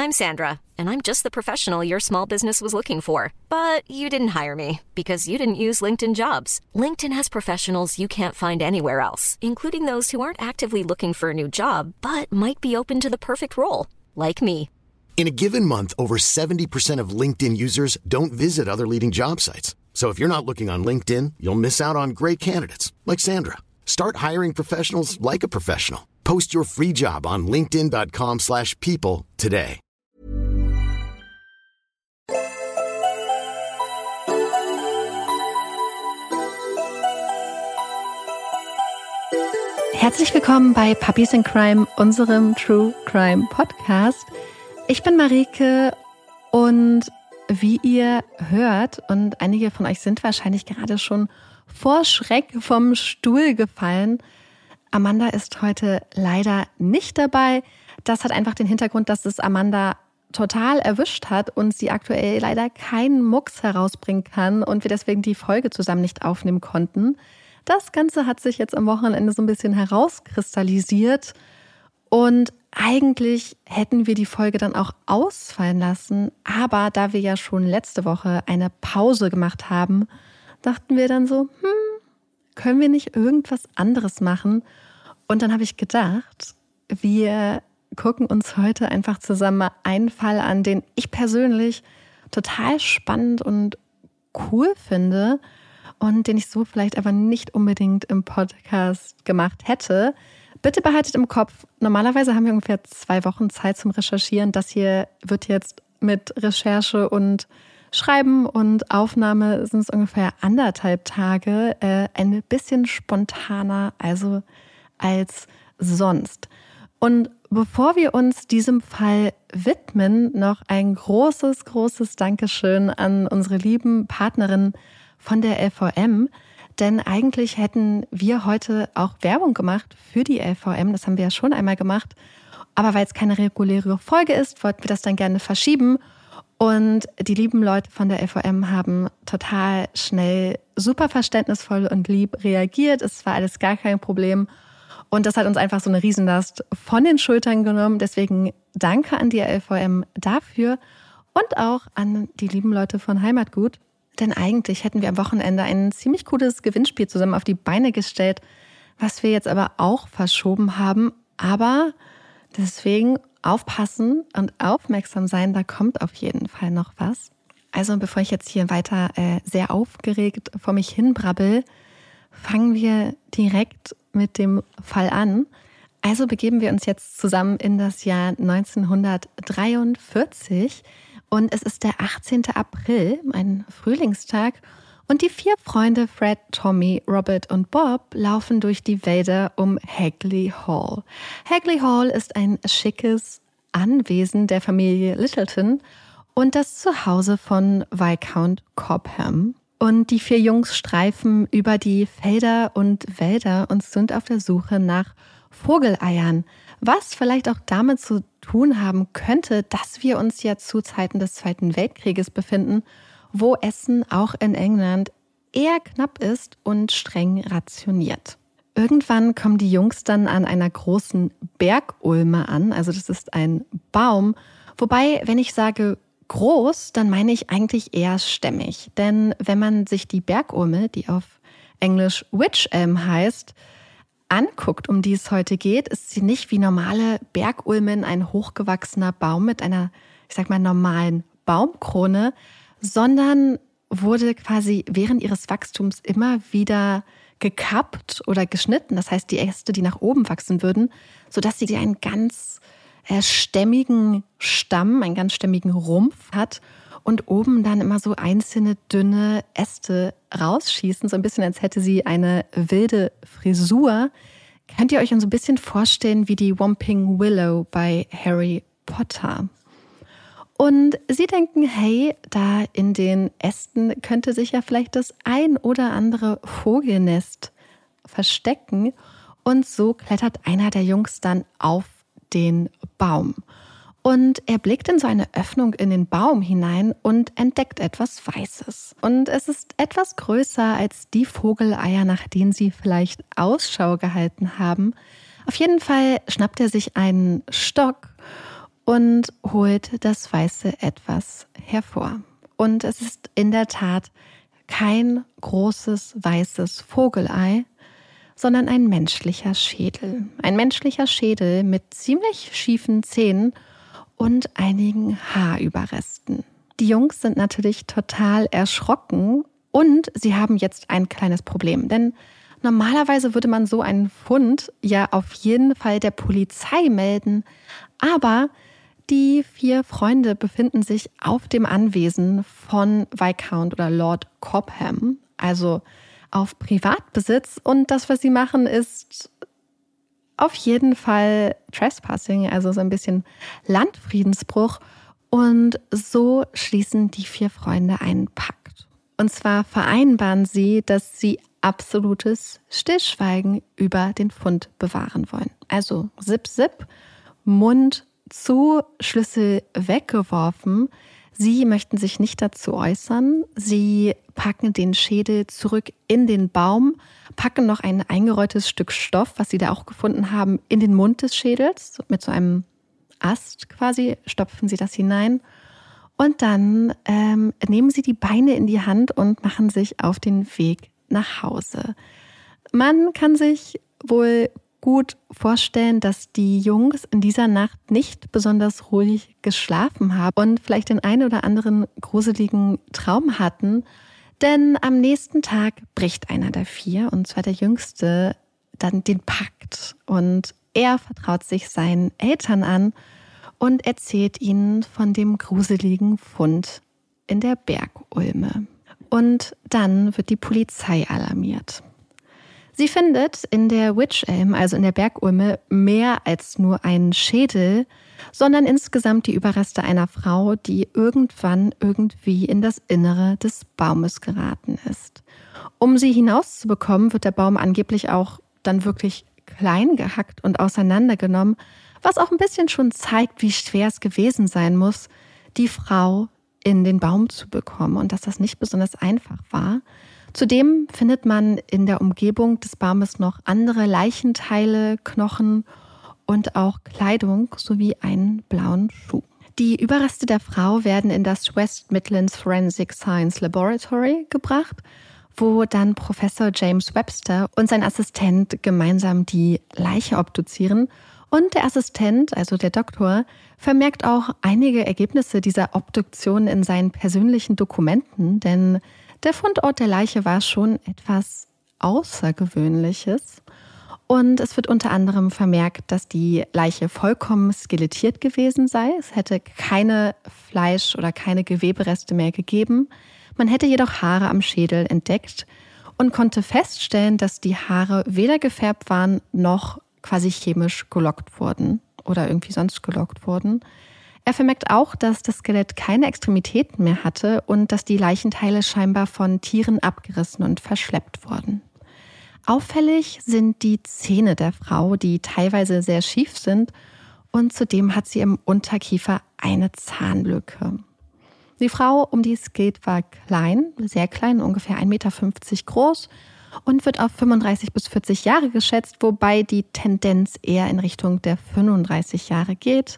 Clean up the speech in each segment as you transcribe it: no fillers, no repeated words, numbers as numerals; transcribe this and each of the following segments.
I'm Sandra, and I'm just the professional your small business was looking for. But you didn't hire me because you didn't use LinkedIn Jobs. LinkedIn has professionals you can't find anywhere else, including those who aren't actively looking for a new job, but might be open to the perfect role, like me. In a given month, over 70% of LinkedIn users don't visit other leading job sites. So if you're not looking on LinkedIn, you'll miss out on great candidates like Sandra. Start hiring professionals like a professional. Post your free job on linkedin.com/people today. Herzlich willkommen bei Puppies in Crime, unserem True Crime Podcast. Ich bin Marike und wie ihr hört, und einige von euch sind wahrscheinlich gerade schon vor Schreck vom Stuhl gefallen, Amanda ist heute leider nicht dabei. Das hat einfach den Hintergrund, dass es Amanda total erwischt hat und sie aktuell leider keinen Mucks herausbringen kann und wir deswegen die Folge zusammen nicht aufnehmen konnten. Das Ganze hat sich jetzt am Wochenende so ein bisschen herauskristallisiert und eigentlich hätten wir die Folge dann auch ausfallen lassen, aber da wir ja schon letzte Woche eine Pause gemacht haben, dachten wir dann so, können wir nicht irgendwas anderes machen? Und dann habe ich gedacht, wir gucken uns heute einfach zusammen einen Fall an, den ich persönlich total spannend und cool finde und den ich so vielleicht aber nicht unbedingt im Podcast gemacht hätte. Bitte behaltet im Kopf, normalerweise haben wir ungefähr 2 Wochen Zeit zum Recherchieren. Das hier wird jetzt mit Recherche und Schreiben und Aufnahme sind es ungefähr 1,5 Tage, ein bisschen spontaner als sonst. Und bevor wir uns diesem Fall widmen, noch ein großes, großes Dankeschön an unsere lieben Partnerinnen von der LVM, denn eigentlich hätten wir heute auch Werbung gemacht für die LVM, das haben wir ja schon einmal gemacht, aber weil es keine reguläre Folge ist, wollten wir das dann gerne verschieben. Und die lieben Leute von der LVM haben total schnell, super verständnisvoll und lieb reagiert. Es war alles gar kein Problem. Und das hat uns einfach so eine Riesenlast von den Schultern genommen. Deswegen danke an die LVM dafür und auch an die lieben Leute von Heimatgut. Denn eigentlich hätten wir am Wochenende ein ziemlich cooles Gewinnspiel zusammen auf die Beine gestellt, was wir jetzt aber auch verschoben haben. Aber deswegen aufpassen und aufmerksam sein, da kommt auf jeden Fall noch was. Also bevor ich jetzt hier weiter sehr aufgeregt vor mich hin brabbel, fangen wir direkt mit dem Fall an. Also begeben wir uns jetzt zusammen in das Jahr 1943 und es ist der 18. April, ein Frühlingstag. Und die 4 Freunde Fred, Tommy, Robert und Bob laufen durch die Wälder um Hagley Hall. Hagley Hall ist ein schickes Anwesen der Familie Littleton und das Zuhause von Viscount Cobham. Und die 4 Jungs streifen über die Felder und Wälder und sind auf der Suche nach Vogeleiern, was vielleicht auch damit zu tun haben könnte, dass wir uns ja zu Zeiten des Zweiten Weltkrieges befinden, wo Essen auch in England eher knapp ist und streng rationiert. Irgendwann kommen die Jungs dann an einer großen Bergulme an, also das ist ein Baum, wobei, wenn ich sage groß, dann meine ich eigentlich eher stämmig, denn wenn man sich die Bergulme, die auf Englisch Wych Elm heißt, anguckt, um die es heute geht, ist sie nicht wie normale Bergulmen ein hochgewachsener Baum mit einer, ich sag mal, normalen Baumkrone, sondern wurde quasi während ihres Wachstums immer wieder gekappt oder geschnitten. Das heißt, die Äste, die nach oben wachsen würden, sodass sie einen ganz stämmigen Stamm, einen ganz stämmigen Rumpf hat und oben dann immer so einzelne dünne Äste rausschießen, so ein bisschen als hätte sie eine wilde Frisur. Könnt ihr euch so ein bisschen vorstellen wie die Whomping Willow bei Harry Potter? Und sie denken, hey, da in den Ästen könnte sich ja vielleicht das ein oder andere Vogelnest verstecken. Und so klettert einer der Jungs dann auf den Baum. Und er blickt in so eine Öffnung in den Baum hinein und entdeckt etwas Weißes. Und es ist etwas größer als die Vogeleier, nach denen sie vielleicht Ausschau gehalten haben. Auf jeden Fall schnappt er sich einen Stock und holt das weiße Etwas hervor. Und es ist in der Tat kein großes weißes Vogelei, sondern ein menschlicher Schädel. Ein menschlicher Schädel mit ziemlich schiefen Zähnen und einigen Haarüberresten. Die Jungs sind natürlich total erschrocken und sie haben jetzt ein kleines Problem, denn normalerweise würde man so einen Fund ja auf jeden Fall der Polizei melden, aber die 4 Freunde befinden sich auf dem Anwesen von Viscount oder Lord Cobham, also auf Privatbesitz. Und das, was sie machen, ist auf jeden Fall Trespassing, also so ein bisschen Landfriedensbruch. Und so schließen die 4 Freunde einen Pakt. Und zwar vereinbaren sie, dass sie absolutes Stillschweigen über den Fund bewahren wollen. Also Zip, Zip, Mund zu, Schlüssel weggeworfen. Sie möchten sich nicht dazu äußern. Sie packen den Schädel zurück in den Baum, packen noch ein eingerolltes Stück Stoff, was sie da auch gefunden haben, in den Mund des Schädels. Mit so einem Ast quasi stopfen sie das hinein. Und dann nehmen sie die Beine in die Hand und machen sich auf den Weg nach Hause. Man kann sich wohl gut vorstellen, dass die Jungs in dieser Nacht nicht besonders ruhig geschlafen haben und vielleicht den einen oder anderen gruseligen Traum hatten. Denn am nächsten Tag bricht einer der 4, und zwar der Jüngste, dann den Pakt. Und er vertraut sich seinen Eltern an und erzählt ihnen von dem gruseligen Fund in der Bergulme. Und dann wird die Polizei alarmiert. Sie findet in der Wych Elm, also in der Bergulme, mehr als nur einen Schädel, sondern insgesamt die Überreste einer Frau, die irgendwann irgendwie in das Innere des Baumes geraten ist. Um sie hinauszubekommen, wird der Baum angeblich auch dann wirklich klein gehackt und auseinandergenommen, was auch ein bisschen schon zeigt, wie schwer es gewesen sein muss, die Frau in den Baum zu bekommen und dass das nicht besonders einfach war. Zudem findet man in der Umgebung des Baumes noch andere Leichenteile, Knochen und auch Kleidung sowie einen blauen Schuh. Die Überreste der Frau werden in das West Midlands Forensic Science Laboratory gebracht, wo dann Professor James Webster und sein Assistent gemeinsam die Leiche obduzieren. Und der Assistent, also der Doktor, vermerkt auch einige Ergebnisse dieser Obduktion in seinen persönlichen Dokumenten, denn der Fundort der Leiche war schon etwas Außergewöhnliches. Und es wird unter anderem vermerkt, dass die Leiche vollkommen skelettiert gewesen sei. Es hätte keine Fleisch- oder keine Gewebereste mehr gegeben. Man hätte jedoch Haare am Schädel entdeckt und konnte feststellen, dass die Haare weder gefärbt waren noch quasi chemisch gelockt wurden oder irgendwie sonst gelockt wurden. Er vermerkt auch, dass das Skelett keine Extremitäten mehr hatte und dass die Leichenteile scheinbar von Tieren abgerissen und verschleppt wurden. Auffällig sind die Zähne der Frau, die teilweise sehr schief sind, und zudem hat sie im Unterkiefer eine Zahnlücke. Die Frau, um die es geht, war klein, sehr klein, ungefähr 1,50 Meter groß und wird auf 35 bis 40 Jahre geschätzt, wobei die Tendenz eher in Richtung der 35 Jahre geht.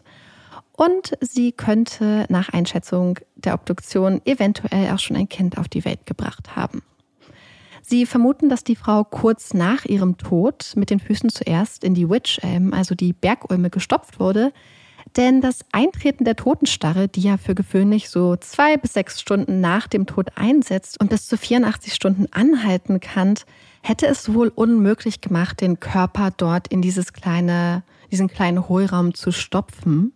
Und sie könnte nach Einschätzung der Obduktion eventuell auch schon ein Kind auf die Welt gebracht haben. Sie vermuten, dass die Frau kurz nach ihrem Tod mit den Füßen zuerst in die Wych Elm, also die Bergulme, gestopft wurde. Denn das Eintreten der Totenstarre, die ja für gewöhnlich so 2 bis 6 Stunden nach dem Tod einsetzt und bis zu 84 Stunden anhalten kann, hätte es wohl unmöglich gemacht, den Körper dort in diesen kleinen Hohlraum zu stopfen.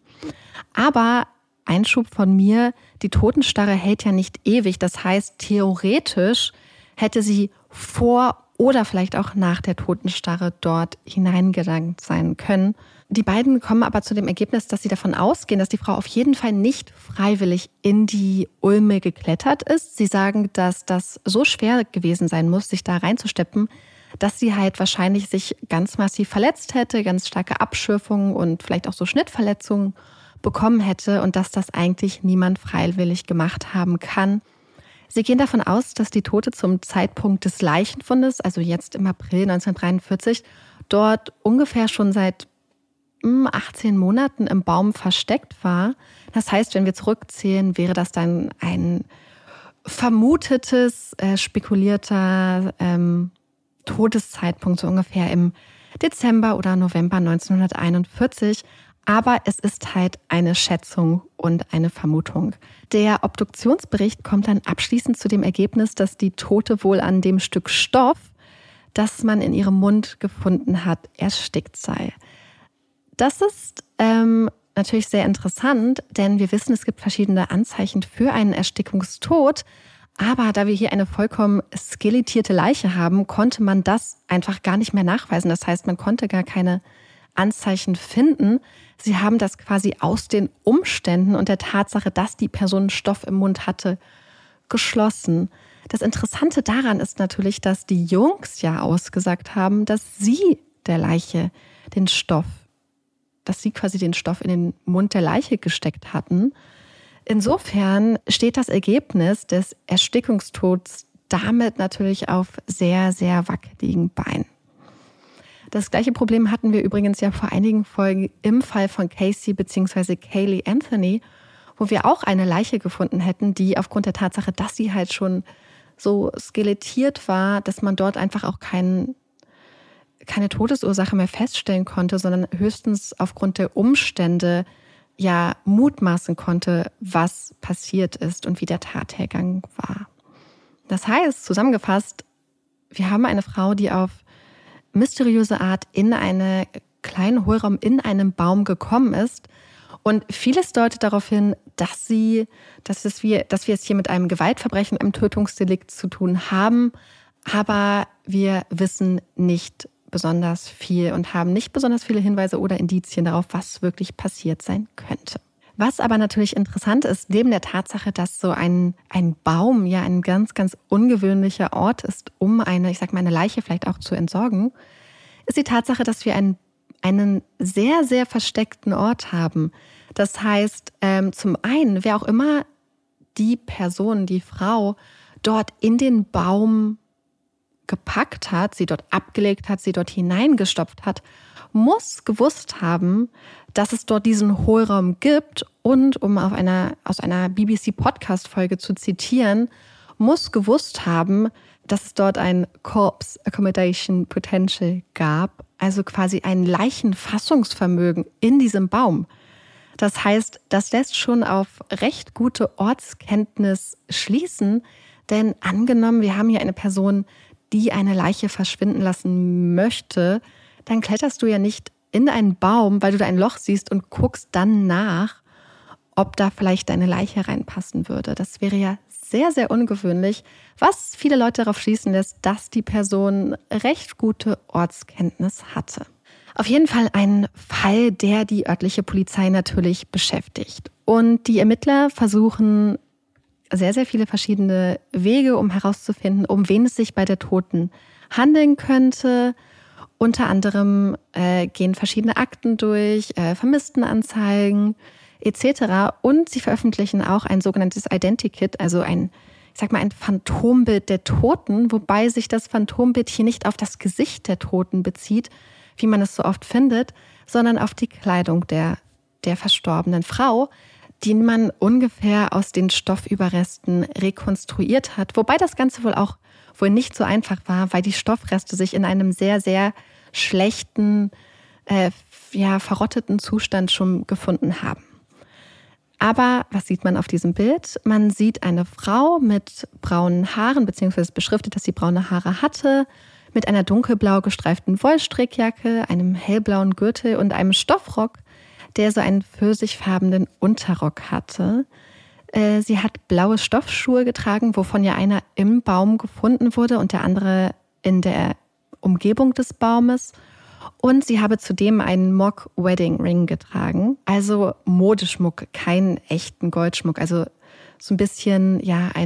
Aber Einschub von mir, die Totenstarre hält ja nicht ewig. Das heißt, theoretisch hätte sie vor oder vielleicht auch nach der Totenstarre dort hineingelangt sein können. Die beiden kommen aber zu dem Ergebnis, dass sie davon ausgehen, dass die Frau auf jeden Fall nicht freiwillig in die Ulme geklettert ist. Sie sagen, dass das so schwer gewesen sein muss, sich da reinzusteppen, dass sie halt wahrscheinlich sich ganz massiv verletzt hätte, ganz starke Abschürfungen und vielleicht auch so Schnittverletzungen bekommen hätte und dass das eigentlich niemand freiwillig gemacht haben kann. Sie gehen davon aus, dass die Tote zum Zeitpunkt des Leichenfundes, also jetzt im April 1943, dort ungefähr schon seit 18 Monaten im Baum versteckt war. Das heißt, wenn wir zurückzählen, wäre das dann ein vermutetes, spekulierter Todeszeitpunkt, so ungefähr im Dezember oder November 1941. Aber es ist halt eine Schätzung und eine Vermutung. Der Obduktionsbericht kommt dann abschließend zu dem Ergebnis, dass die Tote wohl an dem Stück Stoff, das man in ihrem Mund gefunden hat, erstickt sei. Das ist natürlich sehr interessant, denn wir wissen, es gibt verschiedene Anzeichen für einen Erstickungstod. Aber da wir hier eine vollkommen skelettierte Leiche haben, konnte man das einfach gar nicht mehr nachweisen. Das heißt, man konnte gar keine Anzeichen finden. Sie haben das quasi aus den Umständen und der Tatsache, dass die Person Stoff im Mund hatte, geschlossen. Das Interessante daran ist natürlich, dass die Jungs ja ausgesagt haben, dass sie der Leiche dass sie quasi den Stoff in den Mund der Leiche gesteckt hatten. Insofern steht das Ergebnis des Erstickungstods damit natürlich auf sehr, sehr wackeligen Beinen. Das gleiche Problem hatten wir übrigens ja vor einigen Folgen im Fall von Casey bzw. Caylee Anthony, wo wir auch eine Leiche gefunden hätten, die aufgrund der Tatsache, dass sie halt schon so skelettiert war, dass man dort einfach auch keine Todesursache mehr feststellen konnte, sondern höchstens aufgrund der Umstände ja mutmaßen konnte, was passiert ist und wie der Tathergang war. Das heißt, zusammengefasst, wir haben eine Frau, die auf mysteriöse Art in einen kleinen Hohlraum in einem Baum gekommen ist. Und vieles deutet darauf hin, dass wir es hier mit einem Gewaltverbrechen, einem Tötungsdelikt zu tun haben. Aber wir wissen nicht besonders viel und haben nicht besonders viele Hinweise oder Indizien darauf, was wirklich passiert sein könnte. Was aber natürlich interessant ist, neben der Tatsache, dass so ein Baum ja ein ganz, ganz ungewöhnlicher Ort ist, um eine Leiche vielleicht auch zu entsorgen, ist die Tatsache, dass wir einen sehr, sehr versteckten Ort haben. Das heißt, zum einen, wer auch immer die Person, die Frau dort in den Baum gepackt hat, sie dort abgelegt hat, sie dort hineingestopft hat, muss gewusst haben, dass es dort diesen Hohlraum gibt und, um aus einer BBC-Podcast-Folge zu zitieren, muss gewusst haben, dass es dort ein Corpse Accommodation Potential gab, also quasi ein Leichenfassungsvermögen in diesem Baum. Das heißt, das lässt schon auf recht gute Ortskenntnis schließen, denn angenommen, wir haben hier eine Person, die eine Leiche verschwinden lassen möchte, dann kletterst du ja nicht in einen Baum, weil du da ein Loch siehst und guckst dann nach, ob da vielleicht deine Leiche reinpassen würde. Das wäre ja sehr, sehr ungewöhnlich, was viele Leute darauf schließen lässt, dass die Person recht gute Ortskenntnis hatte. Auf jeden Fall ein Fall, der die örtliche Polizei natürlich beschäftigt. Und die Ermittler versuchen sehr, sehr viele verschiedene Wege, um herauszufinden, um wen es sich bei der Toten handeln könnte. Unter anderem gehen verschiedene Akten durch, Vermisstenanzeigen etc. Und sie veröffentlichen auch ein sogenanntes Identikit, also ein Phantombild der Toten, wobei sich das Phantombild hier nicht auf das Gesicht der Toten bezieht, wie man es so oft findet, sondern auf die Kleidung der verstorbenen Frau, die man ungefähr aus den Stoffüberresten rekonstruiert hat. Wobei das Ganze wohl nicht so einfach war, weil die Stoffreste sich in einem sehr, sehr schlechten, verrotteten Zustand schon gefunden haben. Aber was sieht man auf diesem Bild? Man sieht eine Frau mit braunen Haaren, beziehungsweise beschriftet, dass sie braune Haare hatte, mit einer dunkelblau gestreiften Wollstrickjacke, einem hellblauen Gürtel und einem Stoffrock, der so einen pfirsichfarbenen Unterrock hatte. Sie hat blaue Stoffschuhe getragen, wovon ja einer im Baum gefunden wurde und der andere in der Umgebung des Baumes. Und sie habe zudem einen Mock Wedding Ring getragen, also Modeschmuck, keinen echten Goldschmuck, also so ein bisschen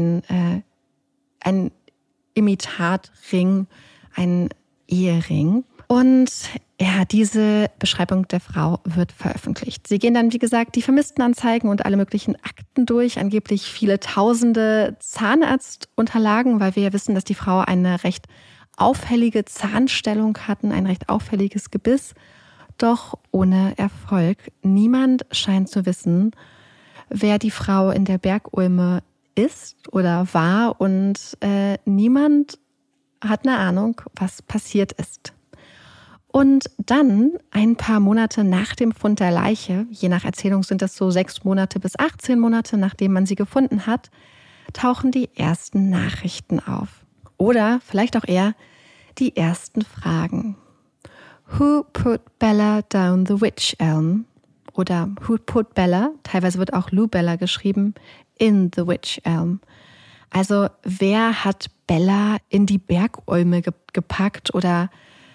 ein Imitatring, ein Ehering. Und ja, diese Beschreibung der Frau wird veröffentlicht. Sie gehen dann, wie gesagt, die Vermisstenanzeigen und alle möglichen Akten durch, angeblich viele tausende Zahnarztunterlagen, weil wir ja wissen, dass die Frau eine recht auffällige Zahnstellung hatten, ein recht auffälliges Gebiss. doch ohne Erfolg. Niemand scheint zu wissen, wer die Frau in der Bergulme ist oder war und niemand hat eine Ahnung, was passiert ist. Und dann, ein paar Monate nach dem Fund der Leiche, je nach Erzählung sind es so 6 Monate bis 18 Monate, nachdem man sie gefunden hat, tauchen die ersten Nachrichten auf. Oder vielleicht auch eher die ersten Fragen. Who put Bella down the witch elm? Oder who put Bella, teilweise wird auch Lou Bella geschrieben, in the witch elm? Also wer hat Bella in die Bergulme gepackt oder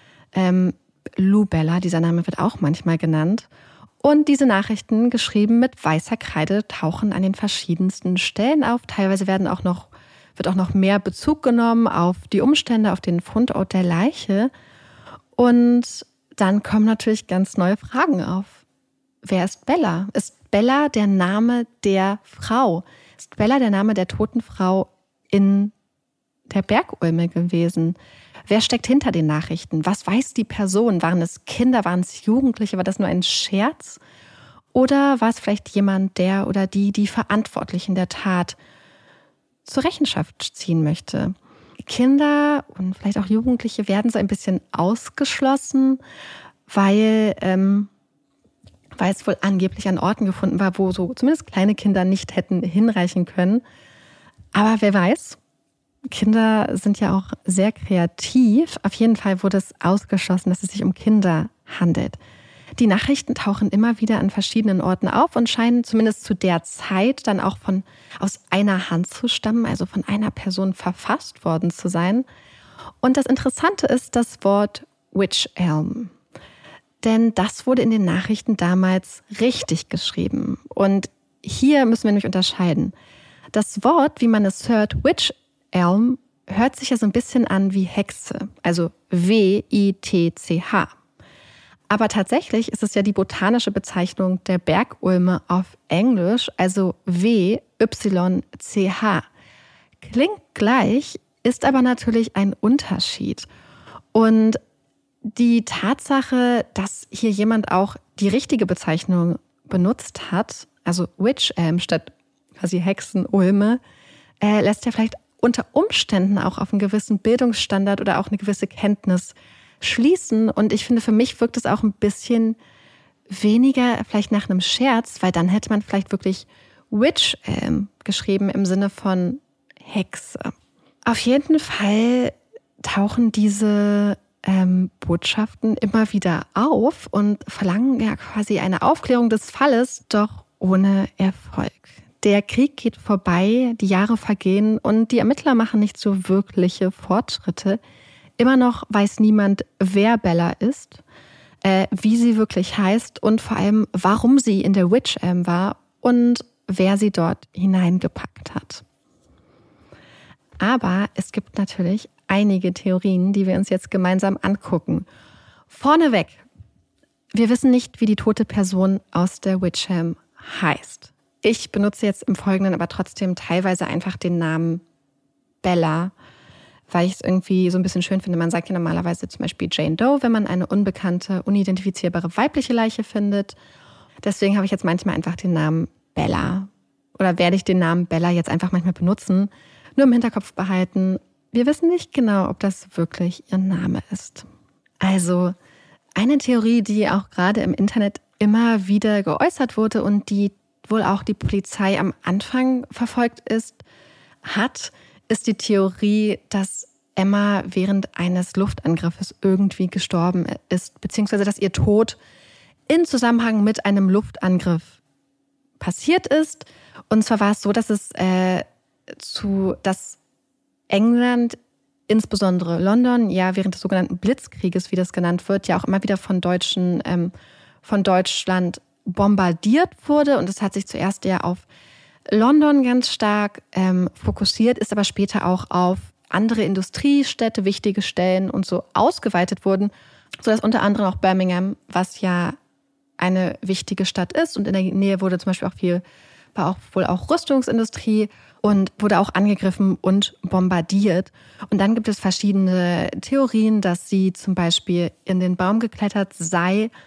Lou Bella, dieser Name wird auch manchmal genannt. Und diese Nachrichten, geschrieben mit weißer Kreide, tauchen an den verschiedensten Stellen auf. Teilweise wird auch noch mehr Bezug genommen auf die Umstände, auf den Fundort der Leiche. Und dann kommen natürlich ganz neue Fragen auf. Wer ist Bella? Ist Bella der Name der Frau? Ist Bella der Name der toten Frau in der Bergulme gewesen? Wer steckt hinter den Nachrichten? Was weiß die Person? Waren es Kinder? Waren es Jugendliche? War das nur ein Scherz? Oder war es vielleicht jemand, der oder die Verantwortlichen der Tat zur Rechenschaft ziehen möchte? Kinder und vielleicht auch Jugendliche werden so ein bisschen ausgeschlossen, weil es wohl angeblich an Orten gefunden war, wo so zumindest kleine Kinder nicht hätten hinreichen können. Aber wer weiß? Kinder sind ja auch sehr kreativ. Auf jeden Fall wurde es ausgeschlossen, dass es sich um Kinder handelt. Die Nachrichten tauchen immer wieder an verschiedenen Orten auf und scheinen zumindest zu der Zeit dann auch aus einer Hand zu stammen, also von einer Person verfasst worden zu sein. Und das Interessante ist das Wort Witch Elm. Denn das wurde in den Nachrichten damals richtig geschrieben. Und hier müssen wir nämlich unterscheiden. Das Wort, wie man es hört, Witch Elm, hört sich ja so ein bisschen an wie Hexe, also W-I-T-C-H. Aber tatsächlich ist es ja die botanische Bezeichnung der Bergulme auf Englisch, also W-Y-C-H. Klingt gleich, ist aber natürlich ein Unterschied. Und die Tatsache, dass hier jemand auch die richtige Bezeichnung benutzt hat, also Witch Elm statt quasi Hexenulme, lässt ja vielleicht unter Umständen auch auf einen gewissen Bildungsstandard oder auch eine gewisse Kenntnis schließen. Und ich finde, für mich wirkt es auch ein bisschen weniger vielleicht nach einem Scherz, weil dann hätte man vielleicht wirklich Witch geschrieben im Sinne von Hexe. Auf jeden Fall tauchen diese Botschaften immer wieder auf und verlangen ja quasi eine Aufklärung des Falles, doch ohne Erfolg. Der Krieg geht vorbei, die Jahre vergehen und die Ermittler machen nicht so wirkliche Fortschritte. Immer noch weiß niemand, wer Bella ist, wie sie wirklich heißt und vor allem, warum sie in der Witch Elm war und wer sie dort hineingepackt hat. Aber es gibt natürlich einige Theorien, die wir uns jetzt gemeinsam angucken. Vorneweg, wir wissen nicht, wie die tote Person aus der Witch Elm heißt. Ich benutze jetzt im Folgenden aber trotzdem teilweise einfach den Namen Bella, weil ich es irgendwie so ein bisschen schön finde. Man sagt ja normalerweise zum Beispiel Jane Doe, wenn man eine unbekannte, unidentifizierbare weibliche Leiche findet. Deswegen habe ich jetzt manchmal einfach den Namen Bella. Oder werde ich den Namen Bella jetzt einfach manchmal benutzen, nur im Hinterkopf behalten. Wir wissen nicht genau, ob das wirklich ihr Name ist. Also eine Theorie, die auch gerade im Internet immer wieder geäußert wurde und die wohl auch die Polizei am Anfang verfolgt ist die Theorie, dass Emma während eines Luftangriffes irgendwie gestorben ist, beziehungsweise dass ihr Tod in Zusammenhang mit einem Luftangriff passiert ist. Und zwar war es so, dass dass England, insbesondere London, ja während des sogenannten Blitzkrieges, wie das genannt wird, ja auch immer wieder von Deutschland bombardiert wurde. Und es hat sich zuerst eher auf London ganz stark fokussiert, ist aber später auch auf andere Industriestädte, wichtige Stellen und so ausgeweitet wurden, sodass unter anderem auch Birmingham, was ja eine wichtige Stadt ist und in der Nähe wurde zum Beispiel war wohl auch Rüstungsindustrie und wurde auch angegriffen und bombardiert. Und dann gibt es verschiedene Theorien, dass sie zum Beispiel in den Baum geklettert sei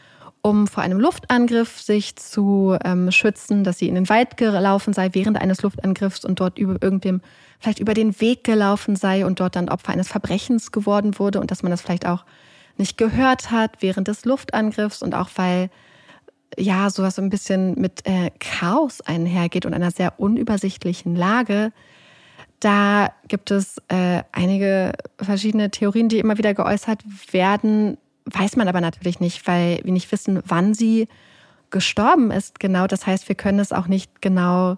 um vor einem Luftangriff sich zu schützen, dass sie in den Wald gelaufen sei während eines Luftangriffs und dort vielleicht über den Weg gelaufen sei und dort dann Opfer eines Verbrechens geworden wurde und dass man das vielleicht auch nicht gehört hat während des Luftangriffs und auch weil ja sowas so ein bisschen mit Chaos einhergeht und einer sehr unübersichtlichen Lage. Da gibt es einige verschiedene Theorien, die immer wieder geäußert werden, weiß man aber natürlich nicht, weil wir nicht wissen, wann sie gestorben ist genau. Das heißt, wir können es auch nicht genau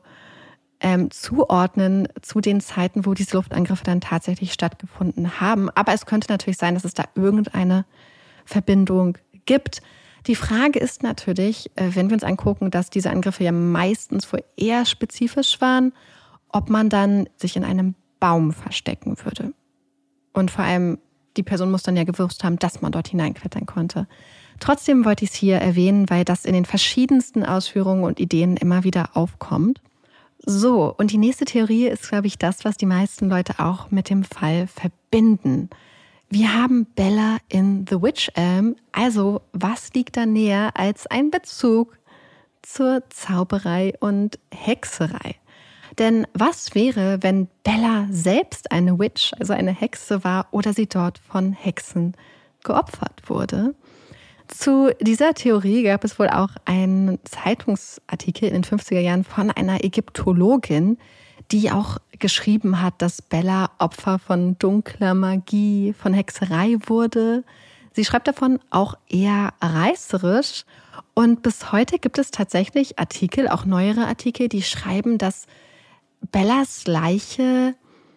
zuordnen zu den Zeiten, wo diese Luftangriffe dann tatsächlich stattgefunden haben. Aber es könnte natürlich sein, dass es da irgendeine Verbindung gibt. Die Frage ist natürlich, wenn wir uns angucken, dass diese Angriffe ja meistens wohl eher spezifisch waren, ob man dann sich in einem Baum verstecken würde. Und vor allem, die Person muss dann ja gewusst haben, dass man dort hineinklettern konnte. Trotzdem wollte ich es hier erwähnen, weil das in den verschiedensten Ausführungen und Ideen immer wieder aufkommt. So, und die nächste Theorie ist, glaube ich, das, was die meisten Leute auch mit dem Fall verbinden. Wir haben Bella in The Wych Elm, also was liegt da näher als ein Bezug zur Zauberei und Hexerei? Denn was wäre, wenn Bella selbst eine Witch, also eine Hexe war oder sie dort von Hexen geopfert wurde? Zu dieser Theorie gab es wohl auch einen Zeitungsartikel in den 50er Jahren von einer Ägyptologin, die auch geschrieben hat, dass Bella Opfer von dunkler Magie, von Hexerei wurde. Sie schreibt davon auch eher reißerisch. Und bis heute gibt es tatsächlich Artikel, auch neuere Artikel, die schreiben, dass Bellas Leiche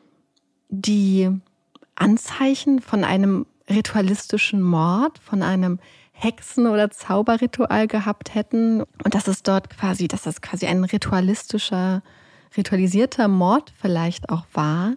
die Anzeichen von einem ritualistischen Mord, von einem Hexen- oder Zauberritual gehabt hätten und dass das quasi ein ritualisierter Mord vielleicht auch war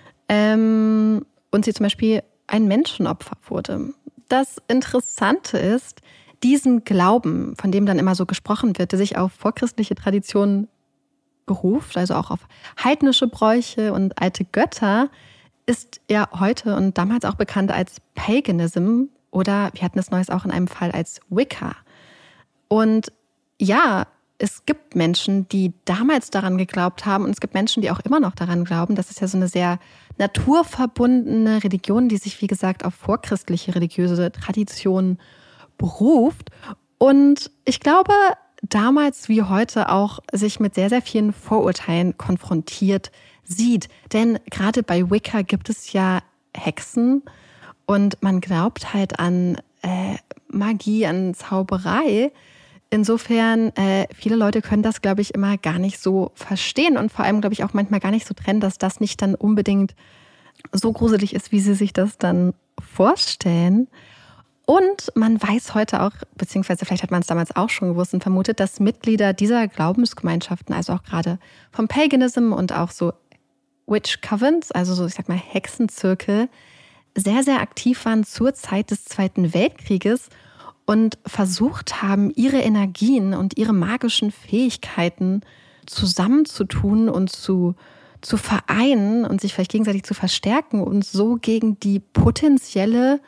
und sie zum Beispiel ein Menschenopfer wurde. Das Interessante ist, diesen Glauben, von dem dann immer so gesprochen wird, der sich auf vorchristliche Traditionen beruft, also auch auf heidnische Bräuche und alte Götter, ist ja heute und damals auch bekannt als Paganism oder wir hatten es neues auch in einem Fall als Wicca. Und ja, es gibt Menschen, die damals daran geglaubt haben und es gibt Menschen, die auch immer noch daran glauben. Das ist ja so eine sehr naturverbundene Religion, die sich, wie gesagt, auf vorchristliche religiöse Traditionen beruft. Und ich glaube, damals wie heute auch sich mit sehr, sehr vielen Vorurteilen konfrontiert sieht. Denn gerade bei Wicca gibt es ja Hexen und man glaubt halt an Magie, an Zauberei. Insofern, viele Leute können das, glaube ich, immer gar nicht so verstehen und vor allem, glaube ich, auch manchmal gar nicht so trennen, dass das nicht dann unbedingt so gruselig ist, wie sie sich das dann vorstellen. Und man weiß heute auch, beziehungsweise vielleicht hat man es damals auch schon gewusst und vermutet, dass Mitglieder dieser Glaubensgemeinschaften, also auch gerade vom Paganism und auch so Witch Covens, also so, ich sag mal, Hexenzirkel, sehr, sehr aktiv waren zur Zeit des Zweiten Weltkrieges und versucht haben, ihre Energien und ihre magischen Fähigkeiten zusammenzutun und zu vereinen und sich vielleicht gegenseitig zu verstärken und so gegen die potenzielle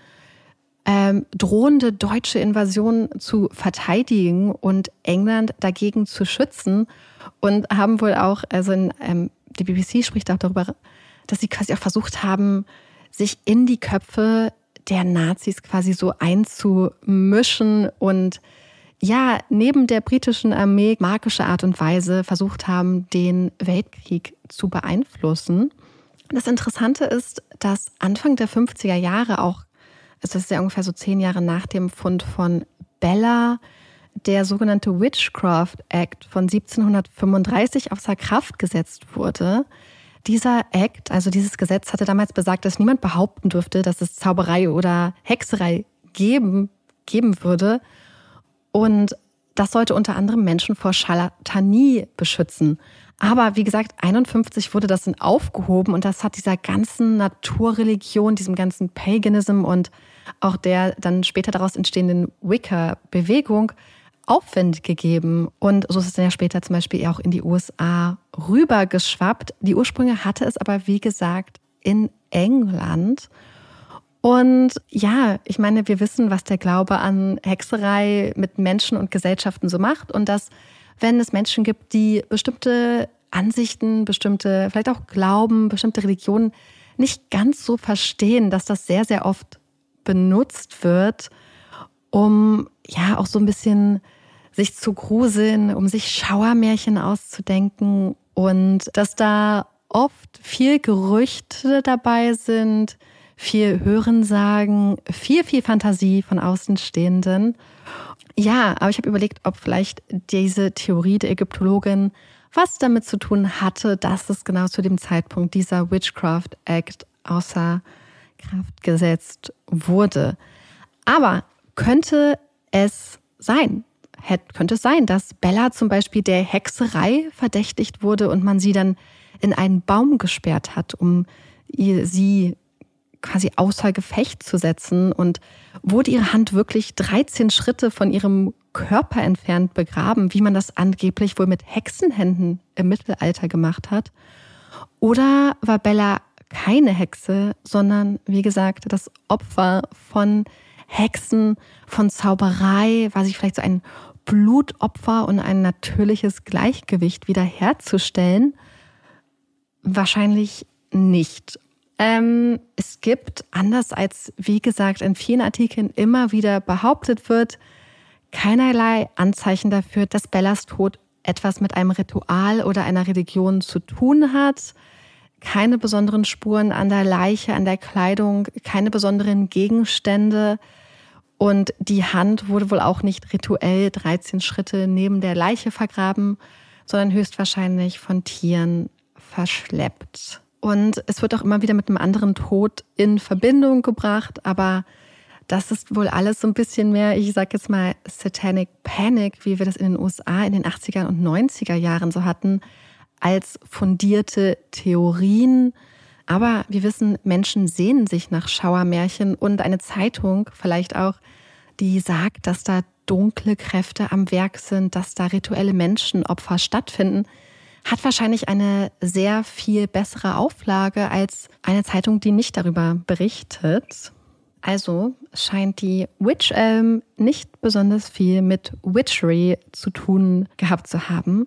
drohende deutsche Invasion zu verteidigen und England dagegen zu schützen und haben wohl auch, also die BBC spricht auch darüber, dass sie quasi auch versucht haben, sich in die Köpfe der Nazis quasi so einzumischen und ja, neben der britischen Armee magische Art und Weise versucht haben, den Weltkrieg zu beeinflussen. Das Interessante ist, dass Anfang der 50er Jahre auch, also das ist ja ungefähr so 10 Jahre nach dem Fund von Bella, der sogenannte Witchcraft Act von 1735 außer Kraft gesetzt wurde. Dieser Act, also dieses Gesetz, hatte damals besagt, dass niemand behaupten dürfte, dass es Zauberei oder Hexerei geben würde. Und das sollte unter anderem Menschen vor Scharlatanie beschützen. Aber wie gesagt, 1951 wurde das dann aufgehoben und das hat dieser ganzen Naturreligion, diesem ganzen Paganism und auch der dann später daraus entstehenden Wicca-Bewegung Aufwind gegeben. Und so ist es dann ja später zum Beispiel auch in die USA rübergeschwappt. Die Ursprünge hatte es aber, wie gesagt, in England. Und ja, ich meine, wir wissen, was der Glaube an Hexerei mit Menschen und Gesellschaften so macht und dass, wenn es Menschen gibt, die bestimmte Ansichten, bestimmte, vielleicht auch Glauben, bestimmte Religionen nicht ganz so verstehen, dass das sehr, sehr oft benutzt wird, um ja auch so ein bisschen sich zu gruseln, um sich Schauermärchen auszudenken und dass da oft viel Gerüchte dabei sind, viel Hörensagen, viel Fantasie von Außenstehenden. Ja, aber ich habe überlegt, ob vielleicht diese Theorie der Ägyptologin was damit zu tun hatte, dass es genau zu dem Zeitpunkt dieser Witchcraft Act außer Kraft gesetzt wurde. Aber könnte es sein, dass Bella zum Beispiel der Hexerei verdächtigt wurde und man sie dann in einen Baum gesperrt hat, um sie quasi außer Gefecht zu setzen, und wurde ihre Hand wirklich 13 Schritte von ihrem Körper entfernt begraben, wie man das angeblich wohl mit Hexenhänden im Mittelalter gemacht hat? Oder war Bella keine Hexe, sondern, wie gesagt, das Opfer von Hexen, von Zauberei? War sie vielleicht so ein Blutopfer, um ein natürliches Gleichgewicht wiederherzustellen? Wahrscheinlich nicht. Es gibt, anders als, wie gesagt, in vielen Artikeln immer wieder behauptet wird, keinerlei Anzeichen dafür, dass Bellas Tod etwas mit einem Ritual oder einer Religion zu tun hat. Keine besonderen Spuren an der Leiche, an der Kleidung, keine besonderen Gegenstände. Und die Hand wurde wohl auch nicht rituell 13 Schritte neben der Leiche vergraben, sondern höchstwahrscheinlich von Tieren verschleppt. Und es wird auch immer wieder mit einem anderen Tod in Verbindung gebracht, aber das ist wohl alles so ein bisschen mehr, ich sag jetzt mal, Satanic Panic, wie wir das in den USA in den 80er und 90er Jahren so hatten, als fundierte Theorien. Aber wir wissen, Menschen sehnen sich nach Schauermärchen, und eine Zeitung vielleicht auch, die sagt, dass da dunkle Kräfte am Werk sind, dass da rituelle Menschenopfer stattfinden, hat wahrscheinlich eine sehr viel bessere Auflage als eine Zeitung, die nicht darüber berichtet. Also scheint die Witch Elm nicht besonders viel mit Witchery zu tun gehabt zu haben.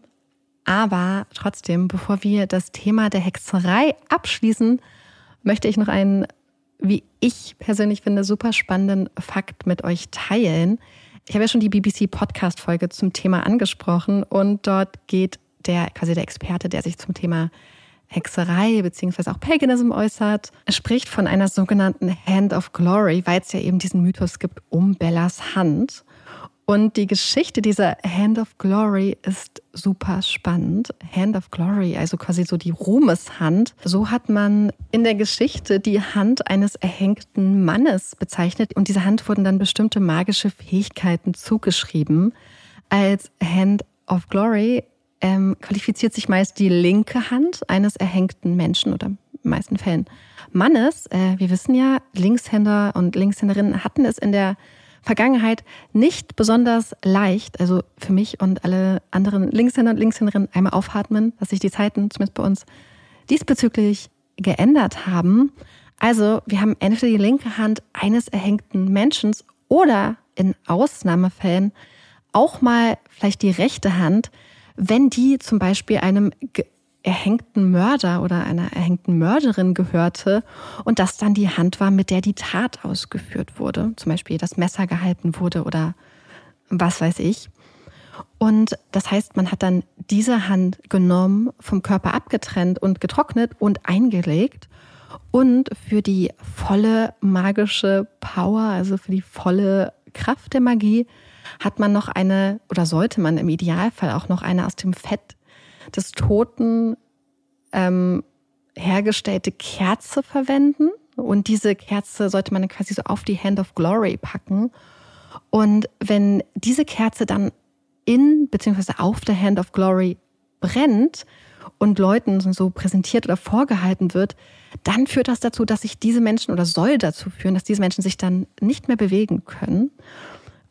Aber trotzdem, bevor wir das Thema der Hexerei abschließen, möchte ich noch einen, wie ich persönlich finde, super spannenden Fakt mit euch teilen. Ich habe ja schon die BBC-Podcast-Folge zum Thema angesprochen, und dort geht der Experte, der sich zum Thema Hexerei bzw. auch Paganism äußert, spricht von einer sogenannten Hand of Glory, weil es ja eben diesen Mythos gibt um Bellas Hand. Und die Geschichte dieser Hand of Glory ist super spannend. Hand of Glory, also quasi so die Ruhmeshand. So hat man in der Geschichte die Hand eines erhängten Mannes bezeichnet, und dieser Hand wurden dann bestimmte magische Fähigkeiten zugeschrieben. Als Hand of Glory qualifiziert sich meist die linke Hand eines erhängten Menschen oder in den meisten Fällen Mannes. Wir wissen ja, Linkshänder und Linkshänderinnen hatten es in der Vergangenheit nicht besonders leicht. Also für mich und alle anderen Linkshänder und Linkshänderinnen einmal aufatmen, dass sich die Zeiten zumindest bei uns diesbezüglich geändert haben. Also wir haben entweder die linke Hand eines erhängten Menschen oder in Ausnahmefällen auch mal vielleicht die rechte Hand, wenn die zum Beispiel einem erhängten Mörder oder einer erhängten Mörderin gehörte und das dann die Hand war, mit der die Tat ausgeführt wurde. Zum Beispiel das Messer gehalten wurde oder was weiß ich. Und das heißt, man hat dann diese Hand genommen, vom Körper abgetrennt und getrocknet und eingelegt. Und für die volle magische Power, also für die volle Kraft der Magie, hat man noch eine, oder sollte man im Idealfall auch noch eine aus dem Fett des Toten hergestellte Kerze verwenden. Und diese Kerze sollte man dann quasi so auf die Hand of Glory packen. Und wenn diese Kerze dann in bzw. auf der Hand of Glory brennt und Leuten so präsentiert oder vorgehalten wird, dann führt das dazu, dass sich diese Menschen, oder soll dazu führen, dass diese Menschen sich dann nicht mehr bewegen können.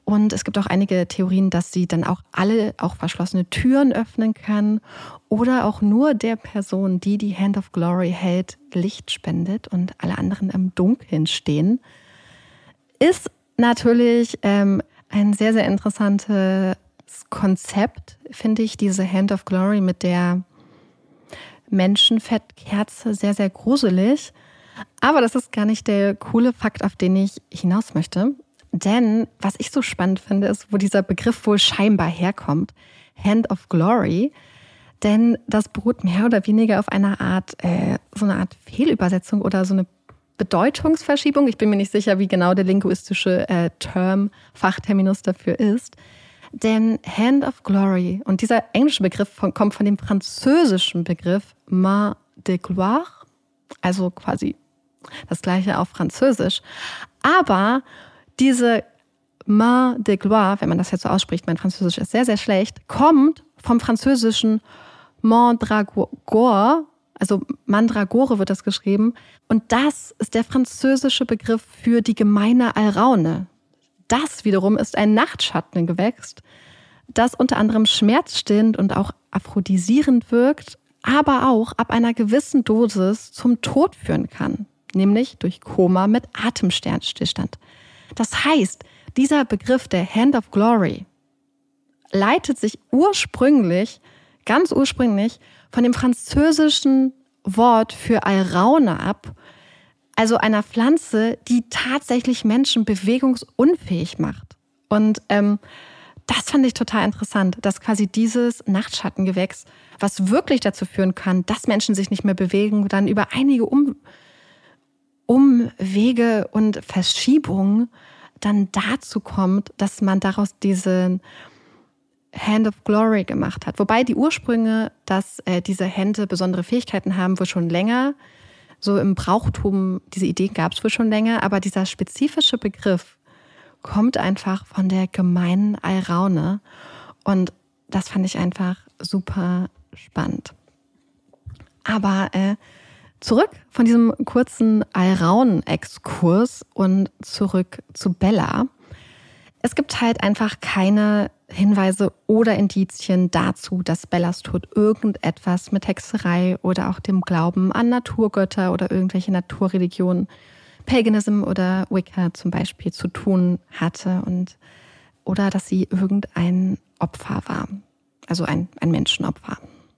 Und es gibt auch einige Theorien, dass sie dann auch verschlossene Türen öffnen kann oder auch nur der Person, die die Hand of Glory hält, Licht spendet und alle anderen im Dunkeln stehen. Ist natürlich ein sehr, sehr interessantes Konzept, finde ich, diese Hand of Glory mit der Menschenfettkerze, sehr, sehr gruselig. Aber das ist gar nicht der coole Fakt, auf den ich hinaus möchte. Denn was ich so spannend finde, ist, wo dieser Begriff wohl scheinbar herkommt. Hand of Glory. Denn das beruht mehr oder weniger auf einer Art, so eine Art Fehlübersetzung oder so eine Bedeutungsverschiebung. Ich bin mir nicht sicher, wie genau der linguistische Fachterminus dafür ist. Denn Hand of Glory, und dieser englische Begriff kommt von dem französischen Begriff Main de Gloire, also quasi das gleiche auf Französisch. Aber diese Main de Gloire, wenn man das jetzt so ausspricht, mein Französisch ist sehr, sehr schlecht, kommt vom französischen Mandragore, also Mandragore wird das geschrieben. Und das ist der französische Begriff für die gemeine Alraune. Das wiederum ist ein Nachtschattengewächs, das unter anderem schmerzstillend und auch aphrodisierend wirkt, aber auch ab einer gewissen Dosis zum Tod führen kann, nämlich durch Koma mit Atemstillstand. Das heißt, dieser Begriff der Hand of Glory leitet sich ganz ursprünglich von dem französischen Wort für Alraune ab, also einer Pflanze, die tatsächlich Menschen bewegungsunfähig macht. Und das fand ich total interessant, dass quasi dieses Nachtschattengewächs, was wirklich dazu führen kann, dass Menschen sich nicht mehr bewegen, dann über einige Umwege und Verschiebungen dann dazu kommt, dass man daraus diesen Hand of Glory gemacht hat. Wobei die Ursprünge, dass diese Hände besondere Fähigkeiten haben, wohl schon länger, so im Brauchtum, diese Idee gab es wohl schon länger, aber dieser spezifische Begriff kommt einfach von der gemeinen Alraune und das fand ich einfach super spannend. Aber zurück von diesem kurzen Alraunen-Exkurs und zurück zu Bella. Es gibt halt einfach keine Hinweise oder Indizien dazu, dass Bellas Tod irgendetwas mit Hexerei oder auch dem Glauben an Naturgötter oder irgendwelche Naturreligionen, Paganism oder Wicca zum Beispiel zu tun hatte oder dass sie irgendein Opfer war, also ein Menschenopfer.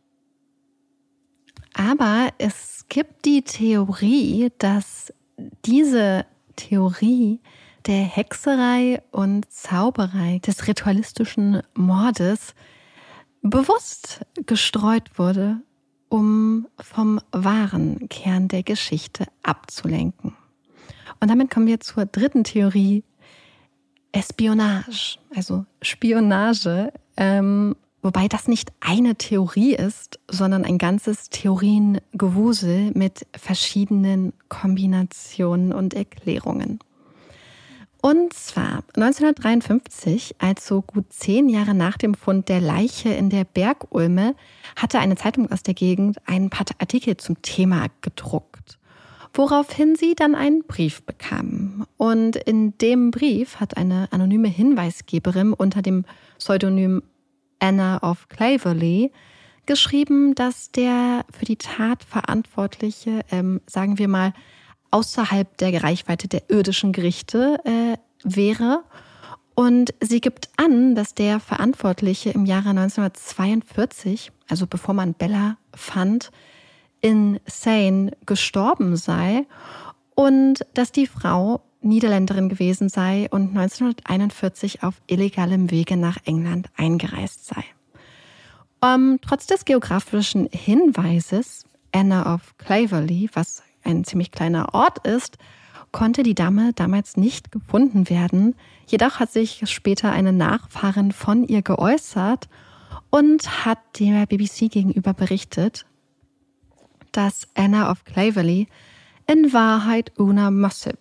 Aber es gibt die Theorie, dass diese Theorie der Hexerei und Zauberei, des ritualistischen Mordes bewusst gestreut wurde, um vom wahren Kern der Geschichte abzulenken. Und damit kommen wir zur dritten Theorie, Espionage, also Spionage, wobei das nicht eine Theorie ist, sondern ein ganzes Theoriengewusel mit verschiedenen Kombinationen und Erklärungen. Und zwar 1953, also gut 10 Jahre nach dem Fund der Leiche in der Bergulme, hatte eine Zeitung aus der Gegend ein paar Artikel zum Thema gedruckt, woraufhin sie dann einen Brief bekamen. Und in dem Brief hat eine anonyme Hinweisgeberin unter dem Pseudonym Anna of Cleverley geschrieben, dass der für die Tat Verantwortliche, sagen wir mal, außerhalb der Reichweite der irdischen Gerichte wäre. Und sie gibt an, dass der Verantwortliche im Jahre 1942, also bevor man Bella fand, in Seine gestorben sei und dass die Frau Niederländerin gewesen sei und 1941 auf illegalem Wege nach England eingereist sei. Trotz des geografischen Hinweises Anna of Cleverley, was ein ziemlich kleiner Ort ist, konnte die Dame damals nicht gefunden werden. Jedoch hat sich später eine Nachfahrin von ihr geäußert und hat der BBC gegenüber berichtet, dass Anna of Cleverley in Wahrheit Una Mossop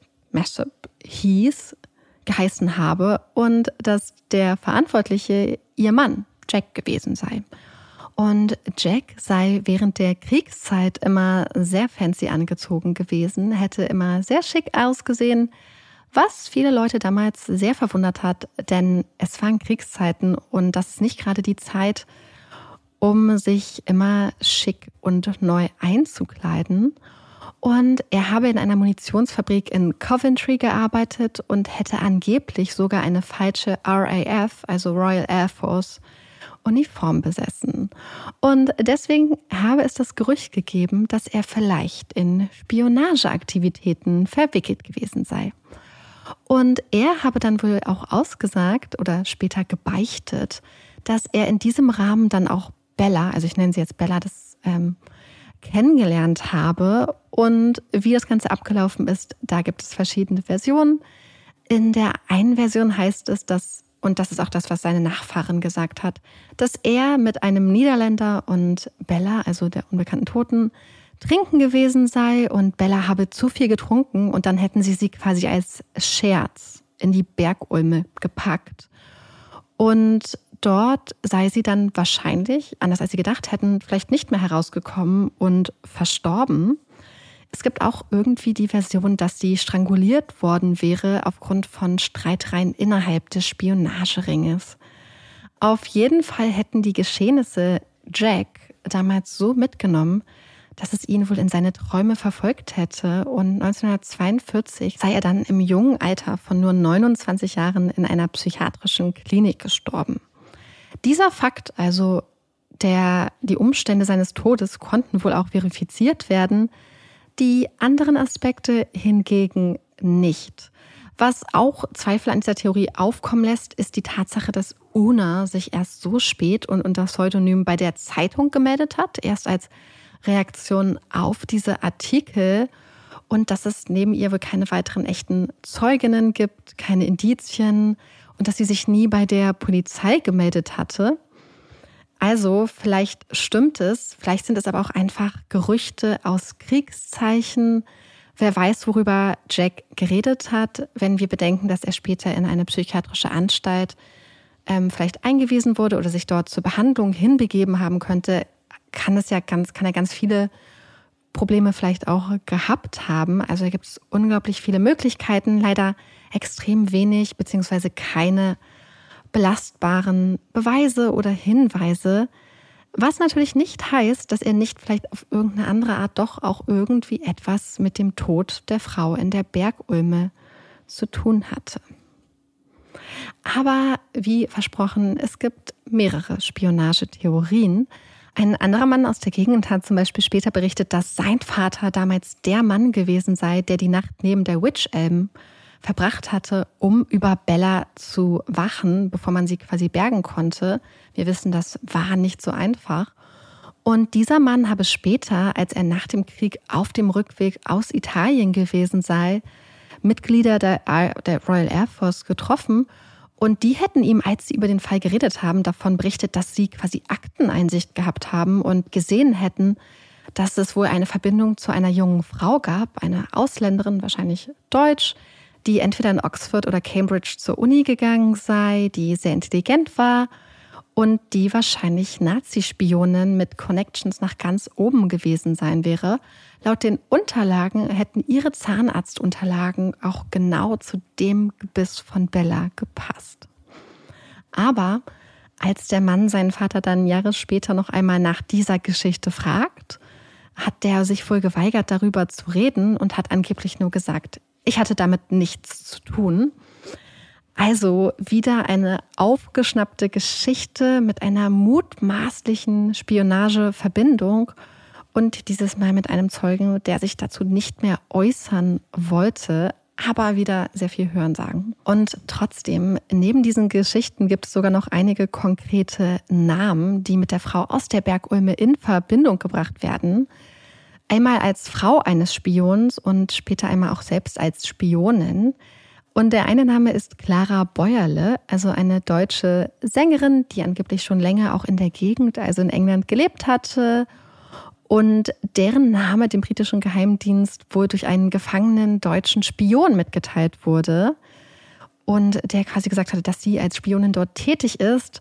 geheißen habe und dass der Verantwortliche ihr Mann Jack gewesen sei. Und Jack sei während der Kriegszeit immer sehr fancy angezogen gewesen, hätte immer sehr schick ausgesehen, Was viele Leute damals sehr verwundert hat, denn es waren Kriegszeiten und das ist nicht gerade die Zeit, um sich immer schick und neu einzukleiden. Und er habe in einer Munitionsfabrik in Coventry gearbeitet und hätte angeblich sogar eine falsche RAF, also Royal Air Force, Uniform besessen. Und deswegen habe es das Gerücht gegeben, dass er vielleicht in Spionageaktivitäten verwickelt gewesen sei. Und er habe dann wohl auch ausgesagt oder später gebeichtet, dass er in diesem Rahmen dann auch Bella, also ich nenne sie jetzt Bella, kennengelernt habe. Und wie das Ganze abgelaufen ist, da gibt es verschiedene Versionen. In der einen Version heißt es, und das ist auch das, was seine Nachfahrin gesagt hat, dass er mit einem Niederländer und Bella, also der unbekannten Toten, trinken gewesen sei und Bella habe zu viel getrunken und dann hätten sie quasi als Scherz in die Bergulme gepackt. Und dort sei sie dann wahrscheinlich, anders als sie gedacht hätten, vielleicht nicht mehr herausgekommen und verstorben. Es gibt auch irgendwie die Version, dass sie stranguliert worden wäre aufgrund von Streitereien innerhalb des Spionageringes. Auf jeden Fall hätten die Geschehnisse Jack damals so mitgenommen, dass es ihn wohl in seine Träume verfolgt hätte. Und 1942 sei er dann im jungen Alter von nur 29 Jahren in einer psychiatrischen Klinik gestorben. Dieser Fakt, also die Umstände seines Todes, konnten wohl auch verifiziert werden. Die anderen Aspekte hingegen nicht. Was auch Zweifel an dieser Theorie aufkommen lässt, ist die Tatsache, dass Una sich erst so spät und unter Pseudonym bei der Zeitung gemeldet hat, erst als Reaktion auf diese Artikel, und dass es neben ihr wohl keine weiteren echten Zeuginnen gibt, keine Indizien und dass sie sich nie bei der Polizei gemeldet hatte. Also vielleicht stimmt es, vielleicht sind es aber auch einfach Gerüchte aus Kriegszeichen. Wer weiß, worüber Jack geredet hat, wenn wir bedenken, dass er später in eine psychiatrische Anstalt vielleicht eingewiesen wurde oder sich dort zur Behandlung hinbegeben haben könnte, kann er ganz viele Probleme vielleicht auch gehabt haben. Also da gibt es unglaublich viele Möglichkeiten, leider extrem wenig bzw. keine belastbaren Beweise oder Hinweise, was natürlich nicht heißt, dass er nicht vielleicht auf irgendeine andere Art doch auch irgendwie etwas mit dem Tod der Frau in der Bergulme zu tun hatte. Aber wie versprochen, es gibt mehrere Spionagetheorien. Ein anderer Mann aus der Gegend hat zum Beispiel später berichtet, dass sein Vater damals der Mann gewesen sei, der die Nacht neben der Wych-Elm verbracht hatte, um über Bella zu wachen, bevor man sie quasi bergen konnte. Wir wissen, das war nicht so einfach. Und dieser Mann habe später, als er nach dem Krieg auf dem Rückweg aus Italien gewesen sei, Mitglieder der Royal Air Force getroffen. Und die hätten ihm, als sie über den Fall geredet haben, davon berichtet, dass sie quasi Akteneinsicht gehabt haben und gesehen hätten, dass es wohl eine Verbindung zu einer jungen Frau gab, einer Ausländerin, wahrscheinlich deutsch, die entweder in Oxford oder Cambridge zur Uni gegangen sei, die sehr intelligent war und die wahrscheinlich Nazi-Spionin mit Connections nach ganz oben gewesen sein wäre. Laut den Unterlagen hätten ihre Zahnarztunterlagen auch genau zu dem Gebiss von Bella gepasst. Aber als der Mann seinen Vater dann Jahre später noch einmal nach dieser Geschichte fragt, hat der sich wohl geweigert, darüber zu reden und hat angeblich nur gesagt, ich hatte damit nichts zu tun. Also wieder eine aufgeschnappte Geschichte mit einer mutmaßlichen Spionageverbindung und dieses Mal mit einem Zeugen, der sich dazu nicht mehr äußern wollte, aber wieder sehr viel Hörensagen. Und trotzdem, neben diesen Geschichten gibt es sogar noch einige konkrete Namen, die mit der Frau aus der Bergulme in Verbindung gebracht werden. Einmal als Frau eines Spions und später einmal auch selbst als Spionin. Und der eine Name ist Clara Bäuerle, also eine deutsche Sängerin, die angeblich schon länger auch in der Gegend, also in England, gelebt hatte. Und deren Name dem britischen Geheimdienst wohl durch einen gefangenen deutschen Spion mitgeteilt wurde. Und der quasi gesagt hatte, dass sie als Spionin dort tätig ist.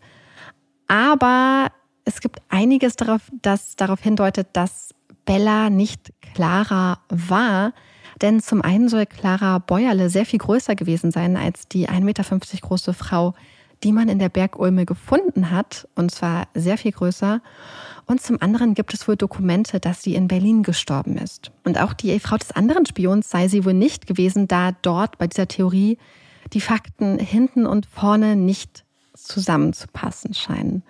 Aber es gibt einiges darauf hindeutet, dass Bella nicht Clara war. Denn zum einen soll Clara Bäuerle sehr viel größer gewesen sein als die 1,50 Meter große Frau, die man in der Bergulme gefunden hat, und zwar sehr viel größer. Und zum anderen gibt es wohl Dokumente, dass sie in Berlin gestorben ist. Und auch die Ehefrau des anderen Spions sei sie wohl nicht gewesen, da dort bei dieser Theorie die Fakten hinten und vorne nicht zusammenzupassen scheinen.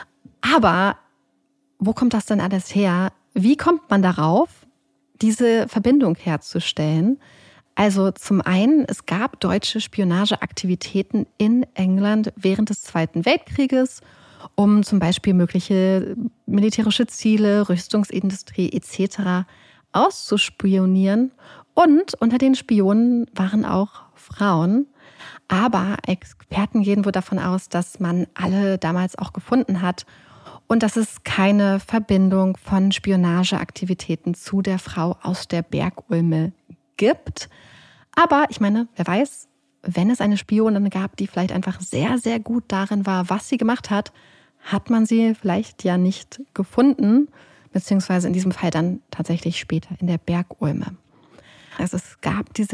Aber wo kommt das denn alles her? Wie kommt man darauf, diese Verbindung herzustellen? Also zum einen, es gab deutsche Spionageaktivitäten in England während des Zweiten Weltkrieges, um zum Beispiel mögliche militärische Ziele, Rüstungsindustrie etc. auszuspionieren. Und unter den Spionen waren auch Frauen. Aber Experten gehen wohl davon aus, dass man alle damals auch gefunden hat und dass es keine Verbindung von Spionageaktivitäten zu der Frau aus der Bergulme gibt. Aber ich meine, wer weiß, wenn es eine Spionin gab, die vielleicht einfach sehr, sehr gut darin war, was sie gemacht hat, hat man sie vielleicht ja nicht gefunden, beziehungsweise in diesem Fall dann tatsächlich später in der Bergulme. Also es gab diese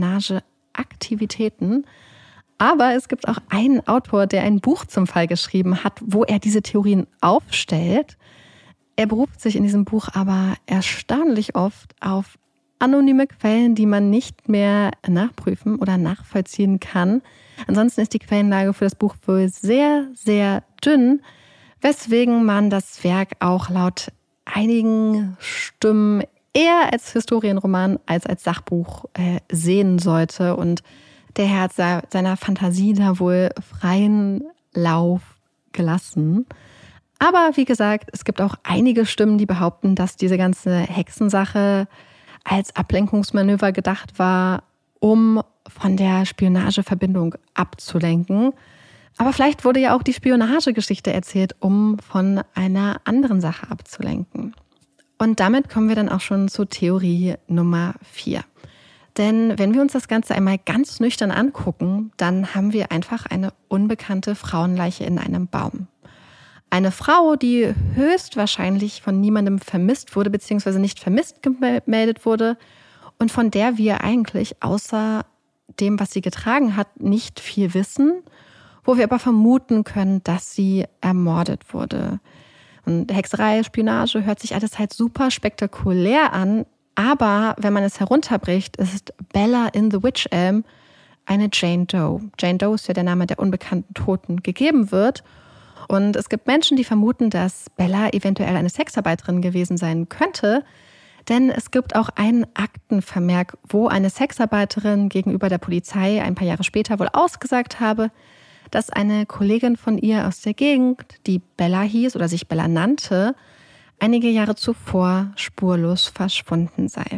Spionageaktivitäten, aber es gibt auch einen Autor, der ein Buch zum Fall geschrieben hat, wo er diese Theorien aufstellt. Er beruft sich in diesem Buch aber erstaunlich oft auf anonyme Quellen, die man nicht mehr nachprüfen oder nachvollziehen kann. Ansonsten ist die Quellenlage für das Buch wohl sehr, sehr dünn, weswegen man das Werk auch laut einigen Stimmen eher als Historienroman als Sachbuch sehen sollte. Und der Herr hat seiner Fantasie da wohl freien Lauf gelassen. Aber wie gesagt, es gibt auch einige Stimmen, die behaupten, dass diese ganze Hexensache als Ablenkungsmanöver gedacht war, um von der Spionageverbindung abzulenken. Aber vielleicht wurde ja auch die Spionagegeschichte erzählt, um von einer anderen Sache abzulenken. Und damit kommen wir dann auch schon zur Theorie Nummer 4. Denn wenn wir uns das Ganze einmal ganz nüchtern angucken, dann haben wir einfach eine unbekannte Frauenleiche in einem Baum. Eine Frau, die höchstwahrscheinlich von niemandem vermisst wurde, beziehungsweise nicht vermisst gemeldet wurde und von der wir eigentlich außer dem, was sie getragen hat, nicht viel wissen, wo wir aber vermuten können, dass sie ermordet wurde. Und Hexerei, Spionage hört sich alles halt super spektakulär an, aber wenn man es herunterbricht, ist Bella in The Wych Elm eine Jane Doe. Jane Doe ist ja der Name der unbekannten Toten gegeben wird. Und es gibt Menschen, die vermuten, dass Bella eventuell eine Sexarbeiterin gewesen sein könnte, denn es gibt auch einen Aktenvermerk, wo eine Sexarbeiterin gegenüber der Polizei ein paar Jahre später wohl ausgesagt habe, dass eine Kollegin von ihr aus der Gegend, die Bella hieß oder sich Bella nannte, einige Jahre zuvor spurlos verschwunden sei.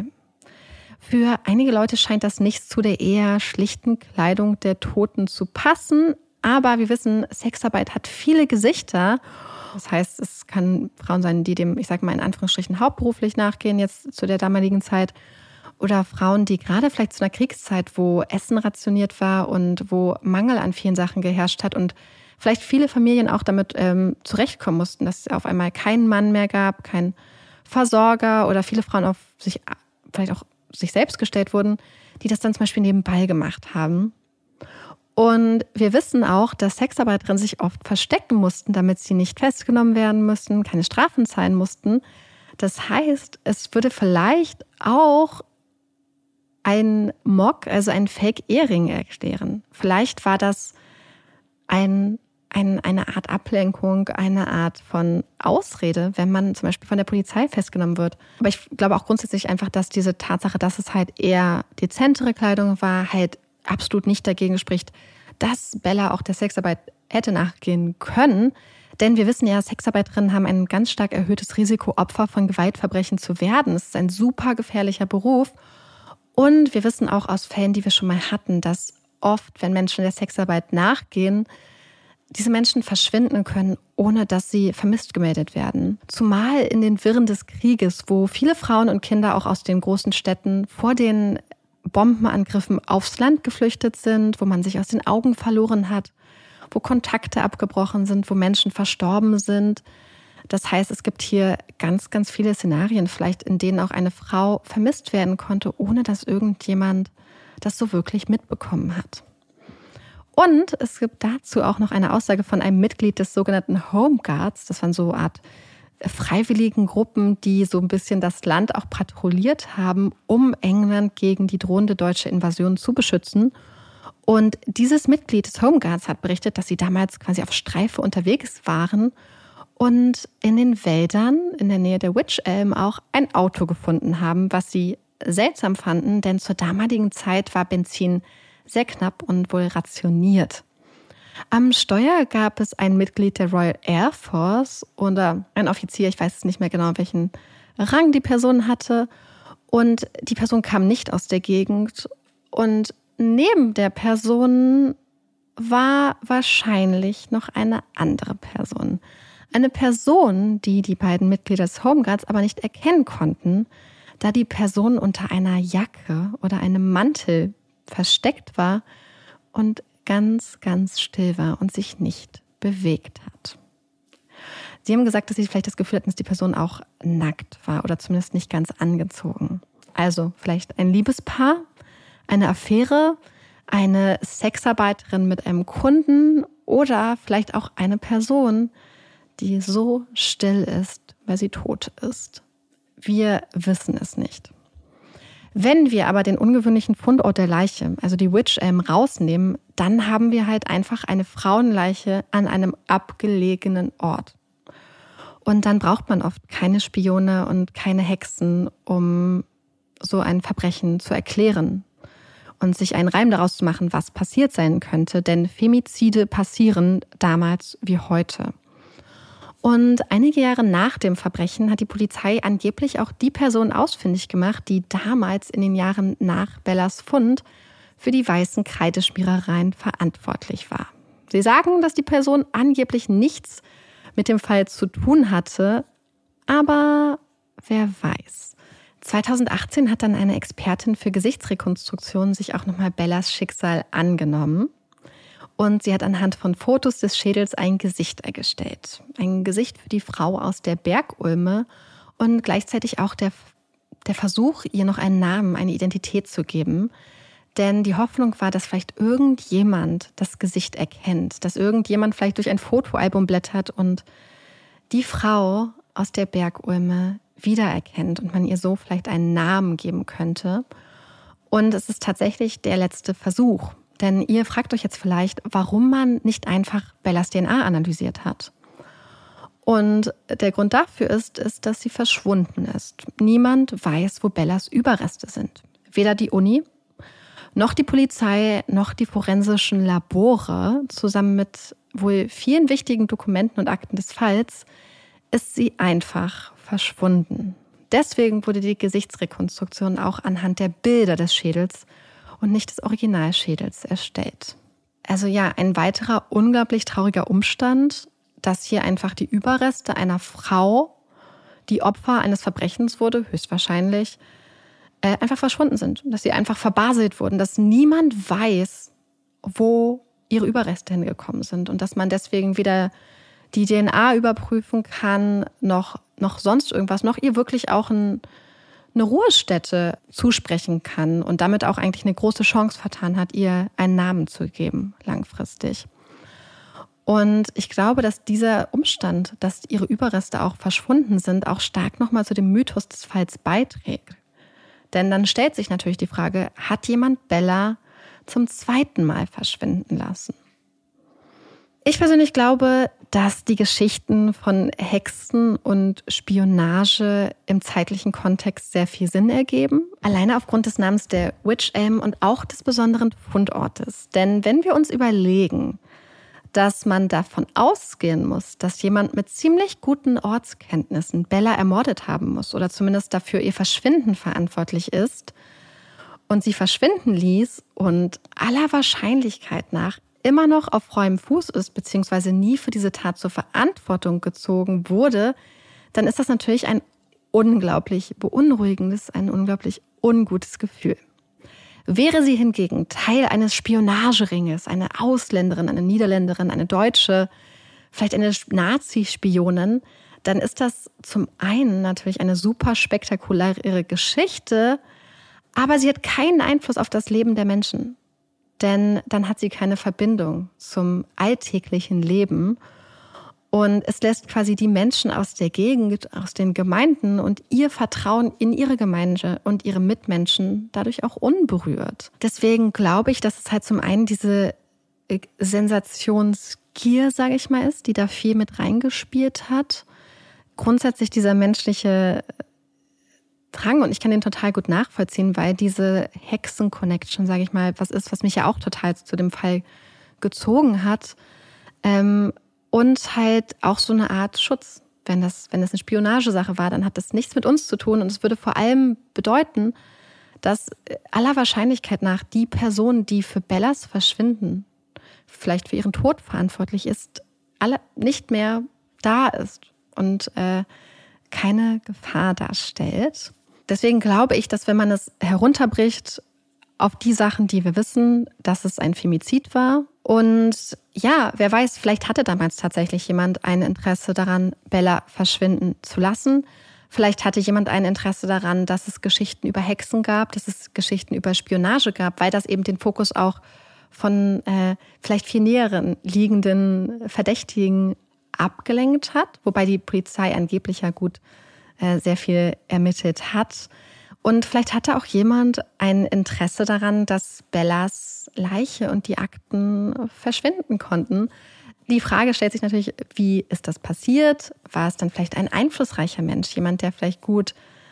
Für einige Leute scheint das nicht zu der eher schlichten Kleidung der Toten zu passen, aber wir wissen, Sexarbeit hat viele Gesichter. Das heißt, es kann Frauen sein, die dem, ich sag mal in Anführungsstrichen, hauptberuflich nachgehen, jetzt zu der damaligen Zeit. Oder Frauen, die gerade vielleicht zu einer Kriegszeit, wo Essen rationiert war und wo Mangel an vielen Sachen geherrscht hat und vielleicht viele Familien auch damit zurechtkommen mussten, dass es auf einmal keinen Mann mehr gab, keinen Versorger oder viele Frauen auf sich, vielleicht auch sich selbst gestellt wurden, die das dann zum Beispiel nebenbei gemacht haben. Und wir wissen auch, dass Sexarbeiterinnen sich oft verstecken mussten, damit sie nicht festgenommen werden mussten, keine Strafen zahlen mussten. Das heißt, es würde vielleicht auch ein Mock, also ein Fake-Ehering erklären. Vielleicht war das eine Art Ablenkung, eine Art von Ausrede, wenn man zum Beispiel von der Polizei festgenommen wird. Aber ich glaube auch grundsätzlich einfach, dass diese Tatsache, dass es halt eher dezentere Kleidung war, halt absolut nicht dagegen spricht, dass Bella auch der Sexarbeit hätte nachgehen können. Denn wir wissen ja, Sexarbeiterinnen haben ein ganz stark erhöhtes Risiko, Opfer von Gewaltverbrechen zu werden. Es ist ein super gefährlicher Beruf. Und wir wissen auch aus Fällen, die wir schon mal hatten, dass oft, wenn Menschen der Sexarbeit nachgehen, diese Menschen verschwinden können, ohne dass sie vermisst gemeldet werden. Zumal in den Wirren des Krieges, wo viele Frauen und Kinder auch aus den großen Städten vor den Bombenangriffen aufs Land geflüchtet sind, wo man sich aus den Augen verloren hat, wo Kontakte abgebrochen sind, wo Menschen verstorben sind. Das heißt, es gibt hier ganz, ganz viele Szenarien, vielleicht in denen auch eine Frau vermisst werden konnte, ohne dass irgendjemand das so wirklich mitbekommen hat. Und es gibt dazu auch noch eine Aussage von einem Mitglied des sogenannten Home Guards. Das waren so eine Art freiwilligen Gruppen, die so ein bisschen das Land auch patrouilliert haben, um England gegen die drohende deutsche Invasion zu beschützen. Und dieses Mitglied des Home Guards hat berichtet, dass sie damals quasi auf Streife unterwegs waren und in den Wäldern in der Nähe der Wych Elm auch ein Auto gefunden haben, was sie seltsam fanden, denn zur damaligen Zeit war Benzin sehr knapp und wohl rationiert. Am Steuer gab es ein Mitglied der Royal Air Force oder ein Offizier, ich weiß jetzt nicht mehr genau, welchen Rang die Person hatte. Und die Person kam nicht aus der Gegend. Und neben der Person war wahrscheinlich noch eine andere Person. Eine Person, die die beiden Mitglieder des Home Guards aber nicht erkennen konnten, da die Person unter einer Jacke oder einem Mantel versteckt war und ganz, ganz still war und sich nicht bewegt hat. Sie haben gesagt, dass sie vielleicht das Gefühl hatten, dass die Person auch nackt war oder zumindest nicht ganz angezogen. Also vielleicht ein Liebespaar, eine Affäre, eine Sexarbeiterin mit einem Kunden oder vielleicht auch eine Person, die so still ist, weil sie tot ist. Wir wissen es nicht. Wenn wir aber den ungewöhnlichen Fundort der Leiche, also die Wych Elm, rausnehmen, dann haben wir halt einfach eine Frauenleiche an einem abgelegenen Ort. Und dann braucht man oft keine Spione und keine Hexen, um so ein Verbrechen zu erklären und sich einen Reim daraus zu machen, was passiert sein könnte. Denn Femizide passieren damals wie heute. Und einige Jahre nach dem Verbrechen hat die Polizei angeblich auch die Person ausfindig gemacht, die damals in den Jahren nach Bellas Fund für die weißen Kreideschmierereien verantwortlich war. Sie sagen, dass die Person angeblich nichts mit dem Fall zu tun hatte, aber wer weiß. 2018 hat dann eine Expertin für Gesichtsrekonstruktion sich auch nochmal Bellas Schicksal angenommen. Und sie hat anhand von Fotos des Schädels ein Gesicht erstellt. Ein Gesicht für die Frau aus der Bergulme und gleichzeitig auch der Versuch, ihr noch einen Namen, eine Identität zu geben. Denn die Hoffnung war, dass vielleicht irgendjemand das Gesicht erkennt, dass irgendjemand vielleicht durch ein Fotoalbum blättert und die Frau aus der Bergulme wiedererkennt und man ihr so vielleicht einen Namen geben könnte. Und es ist tatsächlich der letzte Versuch. Denn ihr fragt euch jetzt vielleicht, warum man nicht einfach Bellas DNA analysiert hat. Und der Grund dafür ist, dass sie verschwunden ist. Niemand weiß, wo Bellas Überreste sind. Weder die Uni, noch die Polizei, noch die forensischen Labore. Zusammen mit wohl vielen wichtigen Dokumenten und Akten des Falls ist sie einfach verschwunden. Deswegen wurde die Gesichtsrekonstruktion auch anhand der Bilder des Schädels und nicht des Originalschädels erstellt. Also ja, ein weiterer unglaublich trauriger Umstand, dass hier einfach die Überreste einer Frau, die Opfer eines Verbrechens wurde, höchstwahrscheinlich, einfach verschwunden sind. Dass sie einfach verbaselt wurden, dass niemand weiß, wo ihre Überreste hingekommen sind und dass man deswegen weder die DNA überprüfen kann, noch sonst irgendwas, noch ihr wirklich auch eine Ruhestätte zusprechen kann und damit auch eigentlich eine große Chance vertan hat, ihr einen Namen zu geben, langfristig. Und ich glaube, dass dieser Umstand, dass ihre Überreste auch verschwunden sind, auch stark nochmal zu dem Mythos des Falls beiträgt. Denn dann stellt sich natürlich die Frage, hat jemand Bella zum zweiten Mal verschwinden lassen? Ich persönlich glaube, dass die Geschichten von Hexen und Spionage im zeitlichen Kontext sehr viel Sinn ergeben. Alleine aufgrund des Namens der Wych Elm und auch des besonderen Fundortes. Denn wenn wir uns überlegen, dass man davon ausgehen muss, dass jemand mit ziemlich guten Ortskenntnissen Bella ermordet haben muss oder zumindest dafür ihr Verschwinden verantwortlich ist und sie verschwinden ließ und aller Wahrscheinlichkeit nach immer noch auf treuem Fuß ist, beziehungsweise nie für diese Tat zur Verantwortung gezogen wurde, dann ist das natürlich ein unglaublich beunruhigendes, ein unglaublich ungutes Gefühl. Wäre sie hingegen Teil eines Spionageringes, eine Ausländerin, eine Niederländerin, eine Deutsche, vielleicht eine Nazi-Spionin, dann ist das zum einen natürlich eine super spektakuläre Geschichte, aber sie hat keinen Einfluss auf das Leben der Menschen. Denn dann hat sie keine Verbindung zum alltäglichen Leben. Und es lässt quasi die Menschen aus der Gegend, aus den Gemeinden und ihr Vertrauen in ihre Gemeinde und ihre Mitmenschen dadurch auch unberührt. Deswegen glaube ich, dass es halt zum einen diese Sensationsgier, sage ich mal, ist, die da viel mit reingespielt hat. Grundsätzlich dieser menschliche Drang, und ich kann den total gut nachvollziehen, weil diese Hexen-Connection, sage ich mal, was ist, was mich ja auch total zu dem Fall gezogen hat. Und halt auch so eine Art Schutz. Wenn das eine Spionagesache war, dann hat das nichts mit uns zu tun. Und es würde vor allem bedeuten, dass aller Wahrscheinlichkeit nach die Person, die für Bellas Verschwinden vielleicht für ihren Tod verantwortlich ist, alle nicht mehr da ist und keine Gefahr darstellt. Deswegen glaube ich, dass wenn man es herunterbricht auf die Sachen, die wir wissen, dass es ein Femizid war. Und ja, wer weiß, vielleicht hatte damals tatsächlich jemand ein Interesse daran, Bella verschwinden zu lassen. Vielleicht hatte jemand ein Interesse daran, dass es Geschichten über Hexen gab, dass es Geschichten über Spionage gab, weil das eben den Fokus auch von vielleicht viel näheren liegenden Verdächtigen abgelenkt hat. Wobei die Polizei angeblich ja gut sehr viel ermittelt hat. Und vielleicht hatte auch jemand ein Interesse daran, dass Bellas Leiche und die Akten verschwinden konnten. Die Frage stellt sich natürlich, wie ist das passiert? War es dann vielleicht ein einflussreicher Mensch, jemand, der vielleicht gute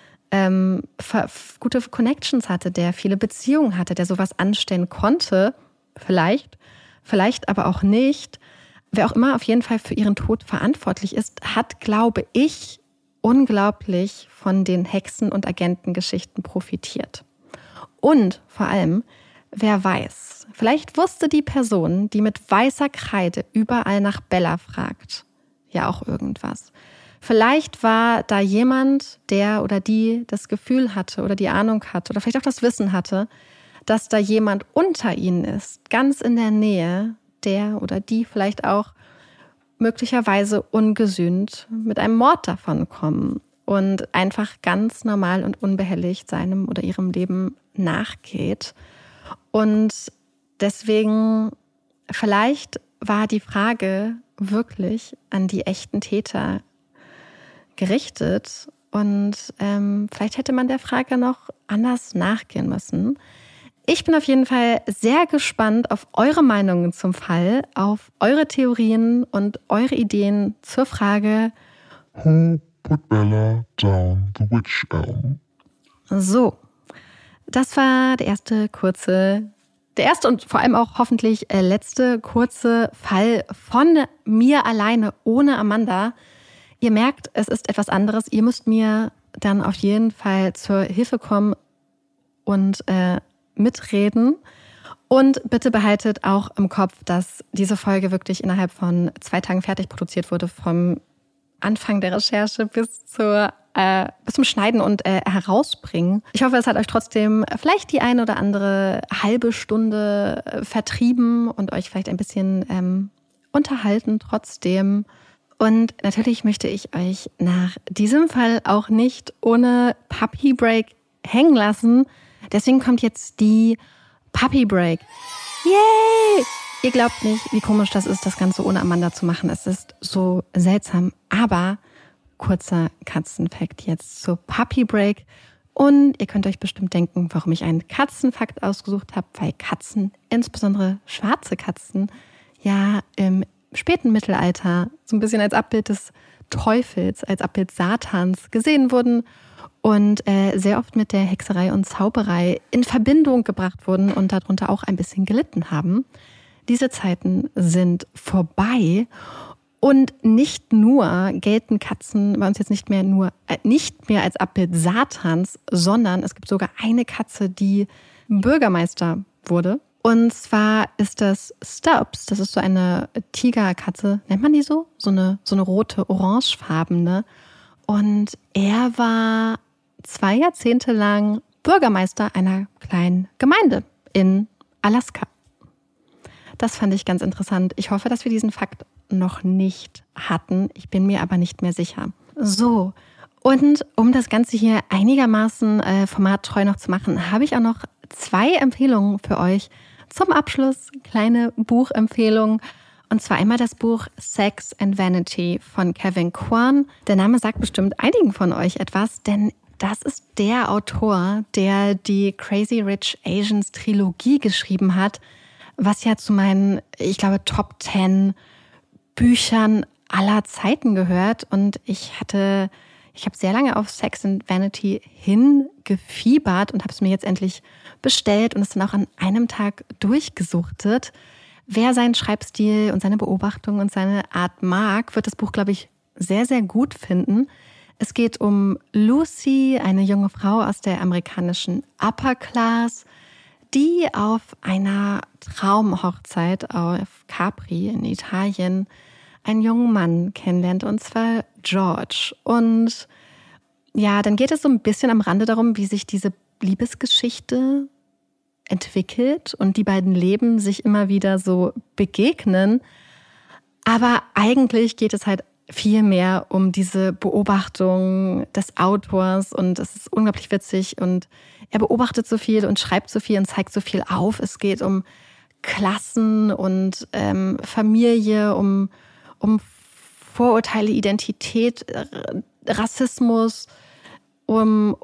Connections hatte, der viele Beziehungen hatte, der sowas anstellen konnte? Vielleicht aber auch nicht. Wer auch immer auf jeden Fall für ihren Tod verantwortlich ist, hat, glaube ich, unglaublich von den Hexen- und Agentengeschichten profitiert. Und vor allem, wer weiß, vielleicht wusste die Person, die mit weißer Kreide überall nach Bella fragt, ja auch irgendwas. Vielleicht war da jemand, der oder die das Gefühl hatte oder die Ahnung hatte oder vielleicht auch das Wissen hatte, dass da jemand unter ihnen ist, ganz in der Nähe, der oder die vielleicht auch möglicherweise ungesühnt mit einem Mord davonkommen und einfach ganz normal und unbehelligt seinem oder ihrem Leben nachgeht. Und deswegen, vielleicht war die Frage wirklich an die echten Täter gerichtet und vielleicht hätte man der Frage noch anders nachgehen müssen. Ich bin auf jeden Fall sehr gespannt auf eure Meinungen zum Fall, auf eure Theorien und eure Ideen zur Frage Who put Bella down the witch elm? So, das war der erste und vor allem auch hoffentlich letzte kurze Fall von mir alleine ohne Amanda. Ihr merkt, es ist etwas anderes. Ihr müsst mir dann auf jeden Fall zur Hilfe kommen und mitreden. Und bitte behaltet auch im Kopf, dass diese Folge wirklich innerhalb von 2 Tagen fertig produziert wurde, vom Anfang der Recherche bis zum Schneiden und Herausbringen. Ich hoffe, es hat euch trotzdem vielleicht die eine oder andere halbe Stunde vertrieben und euch vielleicht ein bisschen unterhalten trotzdem. Und natürlich möchte ich euch nach diesem Fall auch nicht ohne Puppy Break hängen lassen. Deswegen kommt jetzt die Puppy Break. Yay! Ihr glaubt nicht, wie komisch das ist, das Ganze ohne Amanda zu machen. Es ist so seltsam. Aber kurzer Katzenfakt jetzt zur Puppy Break. Und ihr könnt euch bestimmt denken, warum ich einen Katzenfakt ausgesucht habe. Weil Katzen, insbesondere schwarze Katzen, ja im späten Mittelalter so ein bisschen als Abbild des Teufels, als Abbild Satans gesehen wurden. Und sehr oft mit der Hexerei und Zauberei in Verbindung gebracht wurden und darunter auch ein bisschen gelitten haben. Diese Zeiten sind vorbei und nicht nur gelten Katzen bei uns jetzt nicht mehr als Abbild Satans, sondern es gibt sogar eine Katze, die Bürgermeister wurde. Und zwar ist das Stubbs, das ist so eine Tigerkatze, nennt man die so? So eine rote, orangefarbene. Und er war 2 Jahrzehnte lang Bürgermeister einer kleinen Gemeinde in Alaska. Das fand ich ganz interessant. Ich hoffe, dass wir diesen Fakt noch nicht hatten. Ich bin mir aber nicht mehr sicher. So, und um das Ganze hier einigermaßen formattreu noch zu machen, habe ich auch noch 2 Empfehlungen für euch. Zum Abschluss kleine Buchempfehlungen. Und zwar einmal das Buch Sex and Vanity von Kevin Kwan. Der Name sagt bestimmt einigen von euch etwas, denn das ist der Autor, der die Crazy Rich Asians Trilogie geschrieben hat, was ja zu meinen, ich glaube, Top 10 Büchern aller Zeiten gehört. Und ich habe sehr lange auf Sex and Vanity hingefiebert und habe es mir jetzt endlich bestellt und es dann auch an einem Tag durchgesuchtet. Wer seinen Schreibstil und seine Beobachtung und seine Art mag, wird das Buch, glaube ich, sehr, sehr gut finden. Es geht um Lucy, eine junge Frau aus der amerikanischen Upper Class, die auf einer Traumhochzeit auf Capri in Italien einen jungen Mann kennenlernt, und zwar George. Und ja, dann geht es so ein bisschen am Rande darum, wie sich diese Liebesgeschichte entwickelt und die beiden Leben sich immer wieder so begegnen. Aber eigentlich geht es halt viel mehr um diese Beobachtung des Autors und es ist unglaublich witzig und er beobachtet so viel und schreibt so viel und zeigt so viel auf. Es geht um Klassen und Familie, um Vorurteile, Identität, Rassismus, um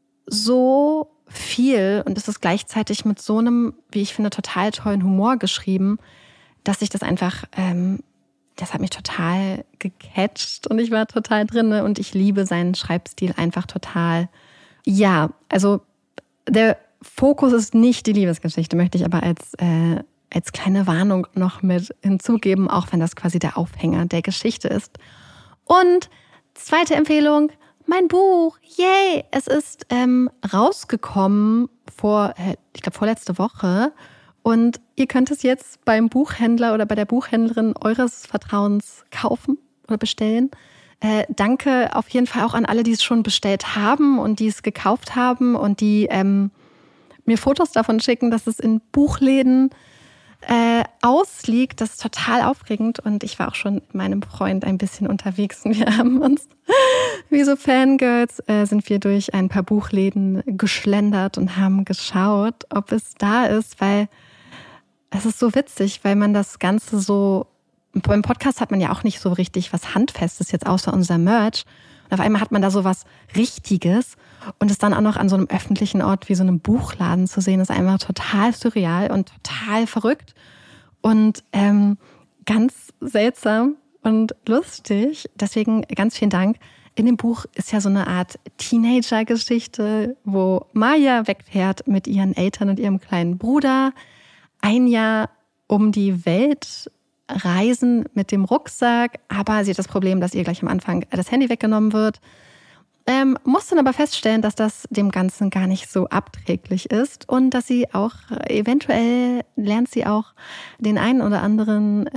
so viel und es ist gleichzeitig mit so einem, wie ich finde, total tollen Humor geschrieben, dass ich das einfach, das hat mich total gecatcht und ich war total drin und ich liebe seinen Schreibstil einfach total. Ja, also der Fokus ist nicht die Liebesgeschichte, möchte ich aber als kleine Warnung noch mit hinzugeben, auch wenn das quasi der Aufhänger der Geschichte ist. Und zweite Empfehlung, mein Buch, yay! Es ist rausgekommen vorletzte Woche und ihr könnt es jetzt beim Buchhändler oder bei der Buchhändlerin eures Vertrauens kaufen oder bestellen. Danke auf jeden Fall auch an alle, die es schon bestellt haben und die es gekauft haben und die mir Fotos davon schicken, dass es in Buchläden ausliegt. Das ist total aufregend und ich war auch schon mit meinem Freund ein bisschen unterwegs und wir haben uns wie so Fangirls sind wir durch ein paar Buchläden geschlendert und haben geschaut, ob es da ist, weil es ist so witzig, weil man das Ganze so, beim Podcast hat man ja auch nicht so richtig was Handfestes jetzt außer unser Merch. Und auf einmal hat man da so was Richtiges und es dann auch noch an so einem öffentlichen Ort wie so einem Buchladen zu sehen, ist einfach total surreal und total verrückt und ganz seltsam und lustig. Deswegen ganz vielen Dank. In dem Buch ist ja so eine Art Teenager-Geschichte, wo Maya wegfährt mit ihren Eltern und ihrem kleinen Bruder. Ein Jahr um die Welt reisen mit dem Rucksack, aber sie hat das Problem, dass ihr gleich am Anfang das Handy weggenommen wird. Muss dann aber feststellen, dass das dem Ganzen gar nicht so abträglich ist und dass sie auch eventuell lernt sie auch den einen oder anderen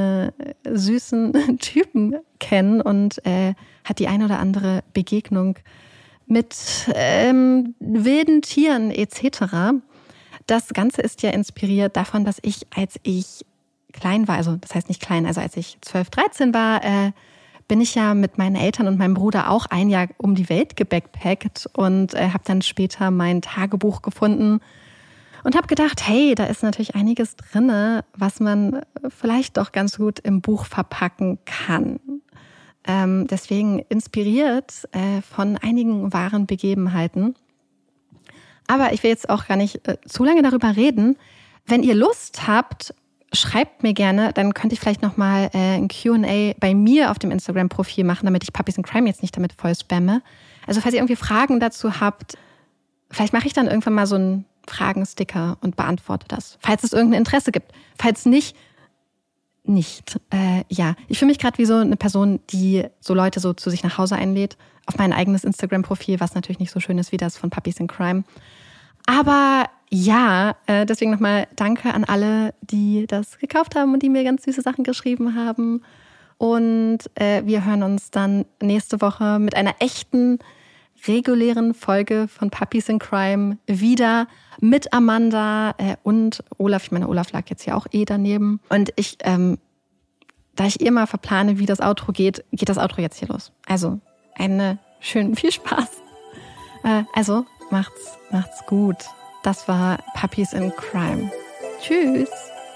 süßen Typen kennen und hat die eine oder andere Begegnung mit wilden Tieren etc. Das Ganze ist ja inspiriert davon, dass ich, als ich klein war, also das heißt nicht klein, also als ich 12, 13 war, bin ich ja mit meinen Eltern und meinem Bruder auch ein Jahr um die Welt gebackpackt und habe dann später mein Tagebuch gefunden und habe gedacht, hey, da ist natürlich einiges drin, was man vielleicht doch ganz gut im Buch verpacken kann. Deswegen inspiriert von einigen wahren Begebenheiten. Aber ich will jetzt auch gar nicht zu lange darüber reden. Wenn ihr Lust habt, schreibt mir gerne, dann könnte ich vielleicht nochmal ein Q&A bei mir auf dem Instagram-Profil machen, damit ich Puppies in Crime jetzt nicht damit voll spamme. Also falls ihr irgendwie Fragen dazu habt, vielleicht mache ich dann irgendwann mal so einen Fragensticker und beantworte das. Falls es irgendein Interesse gibt. Falls nicht. Ja, ich fühle mich gerade wie so eine Person, die so Leute so zu sich nach Hause einlädt, auf mein eigenes Instagram-Profil, was natürlich nicht so schön ist wie das von Puppies in Crime. Aber ja, deswegen nochmal danke an alle, die das gekauft haben und die mir ganz süße Sachen geschrieben haben. Und wir hören uns dann nächste Woche mit einer echten, regulären Folge von Puppies in Crime wieder mit Amanda und Olaf. Ich meine, Olaf lag jetzt ja auch daneben. Und ich da ich mal verplane, wie das Outro geht, geht das Outro jetzt hier los. Also, viel Spaß. Also, macht's gut. Das war Puppies in Crime. Tschüss.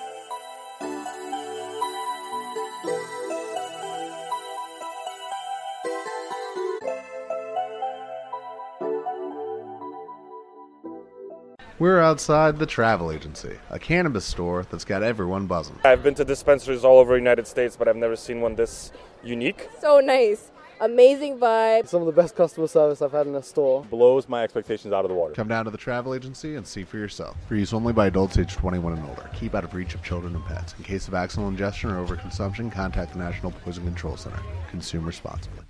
We're outside the Travel Agency, a cannabis store that's got everyone buzzing. I've been to dispensaries all over the United States, but I've never seen one this unique. So nice. Amazing vibe. Some of the best customer service I've had in a store. Blows my expectations out of the water. Come down to the Travel Agency and see for yourself. For use only by adults aged 21 and older. Keep out of reach of children and pets. In case of accidental ingestion or overconsumption, contact the National Poison Control Center. Consume responsibly.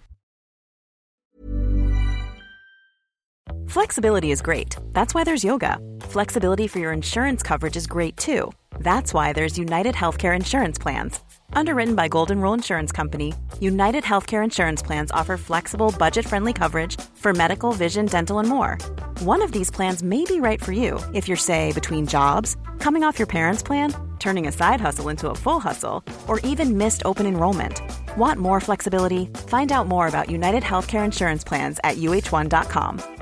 Flexibility is great. That's why there's yoga. Flexibility for your insurance coverage is great too. That's why there's United Healthcare Insurance Plans. Underwritten by Golden Rule Insurance Company, United Healthcare Insurance Plans offer flexible, budget-friendly coverage for medical, vision, dental, and more. One of these plans may be right for you if you're, say, between jobs, coming off your parents' plan, turning a side hustle into a full hustle, or even missed open enrollment. Want more flexibility? Find out more about United Healthcare Insurance Plans at uh1.com.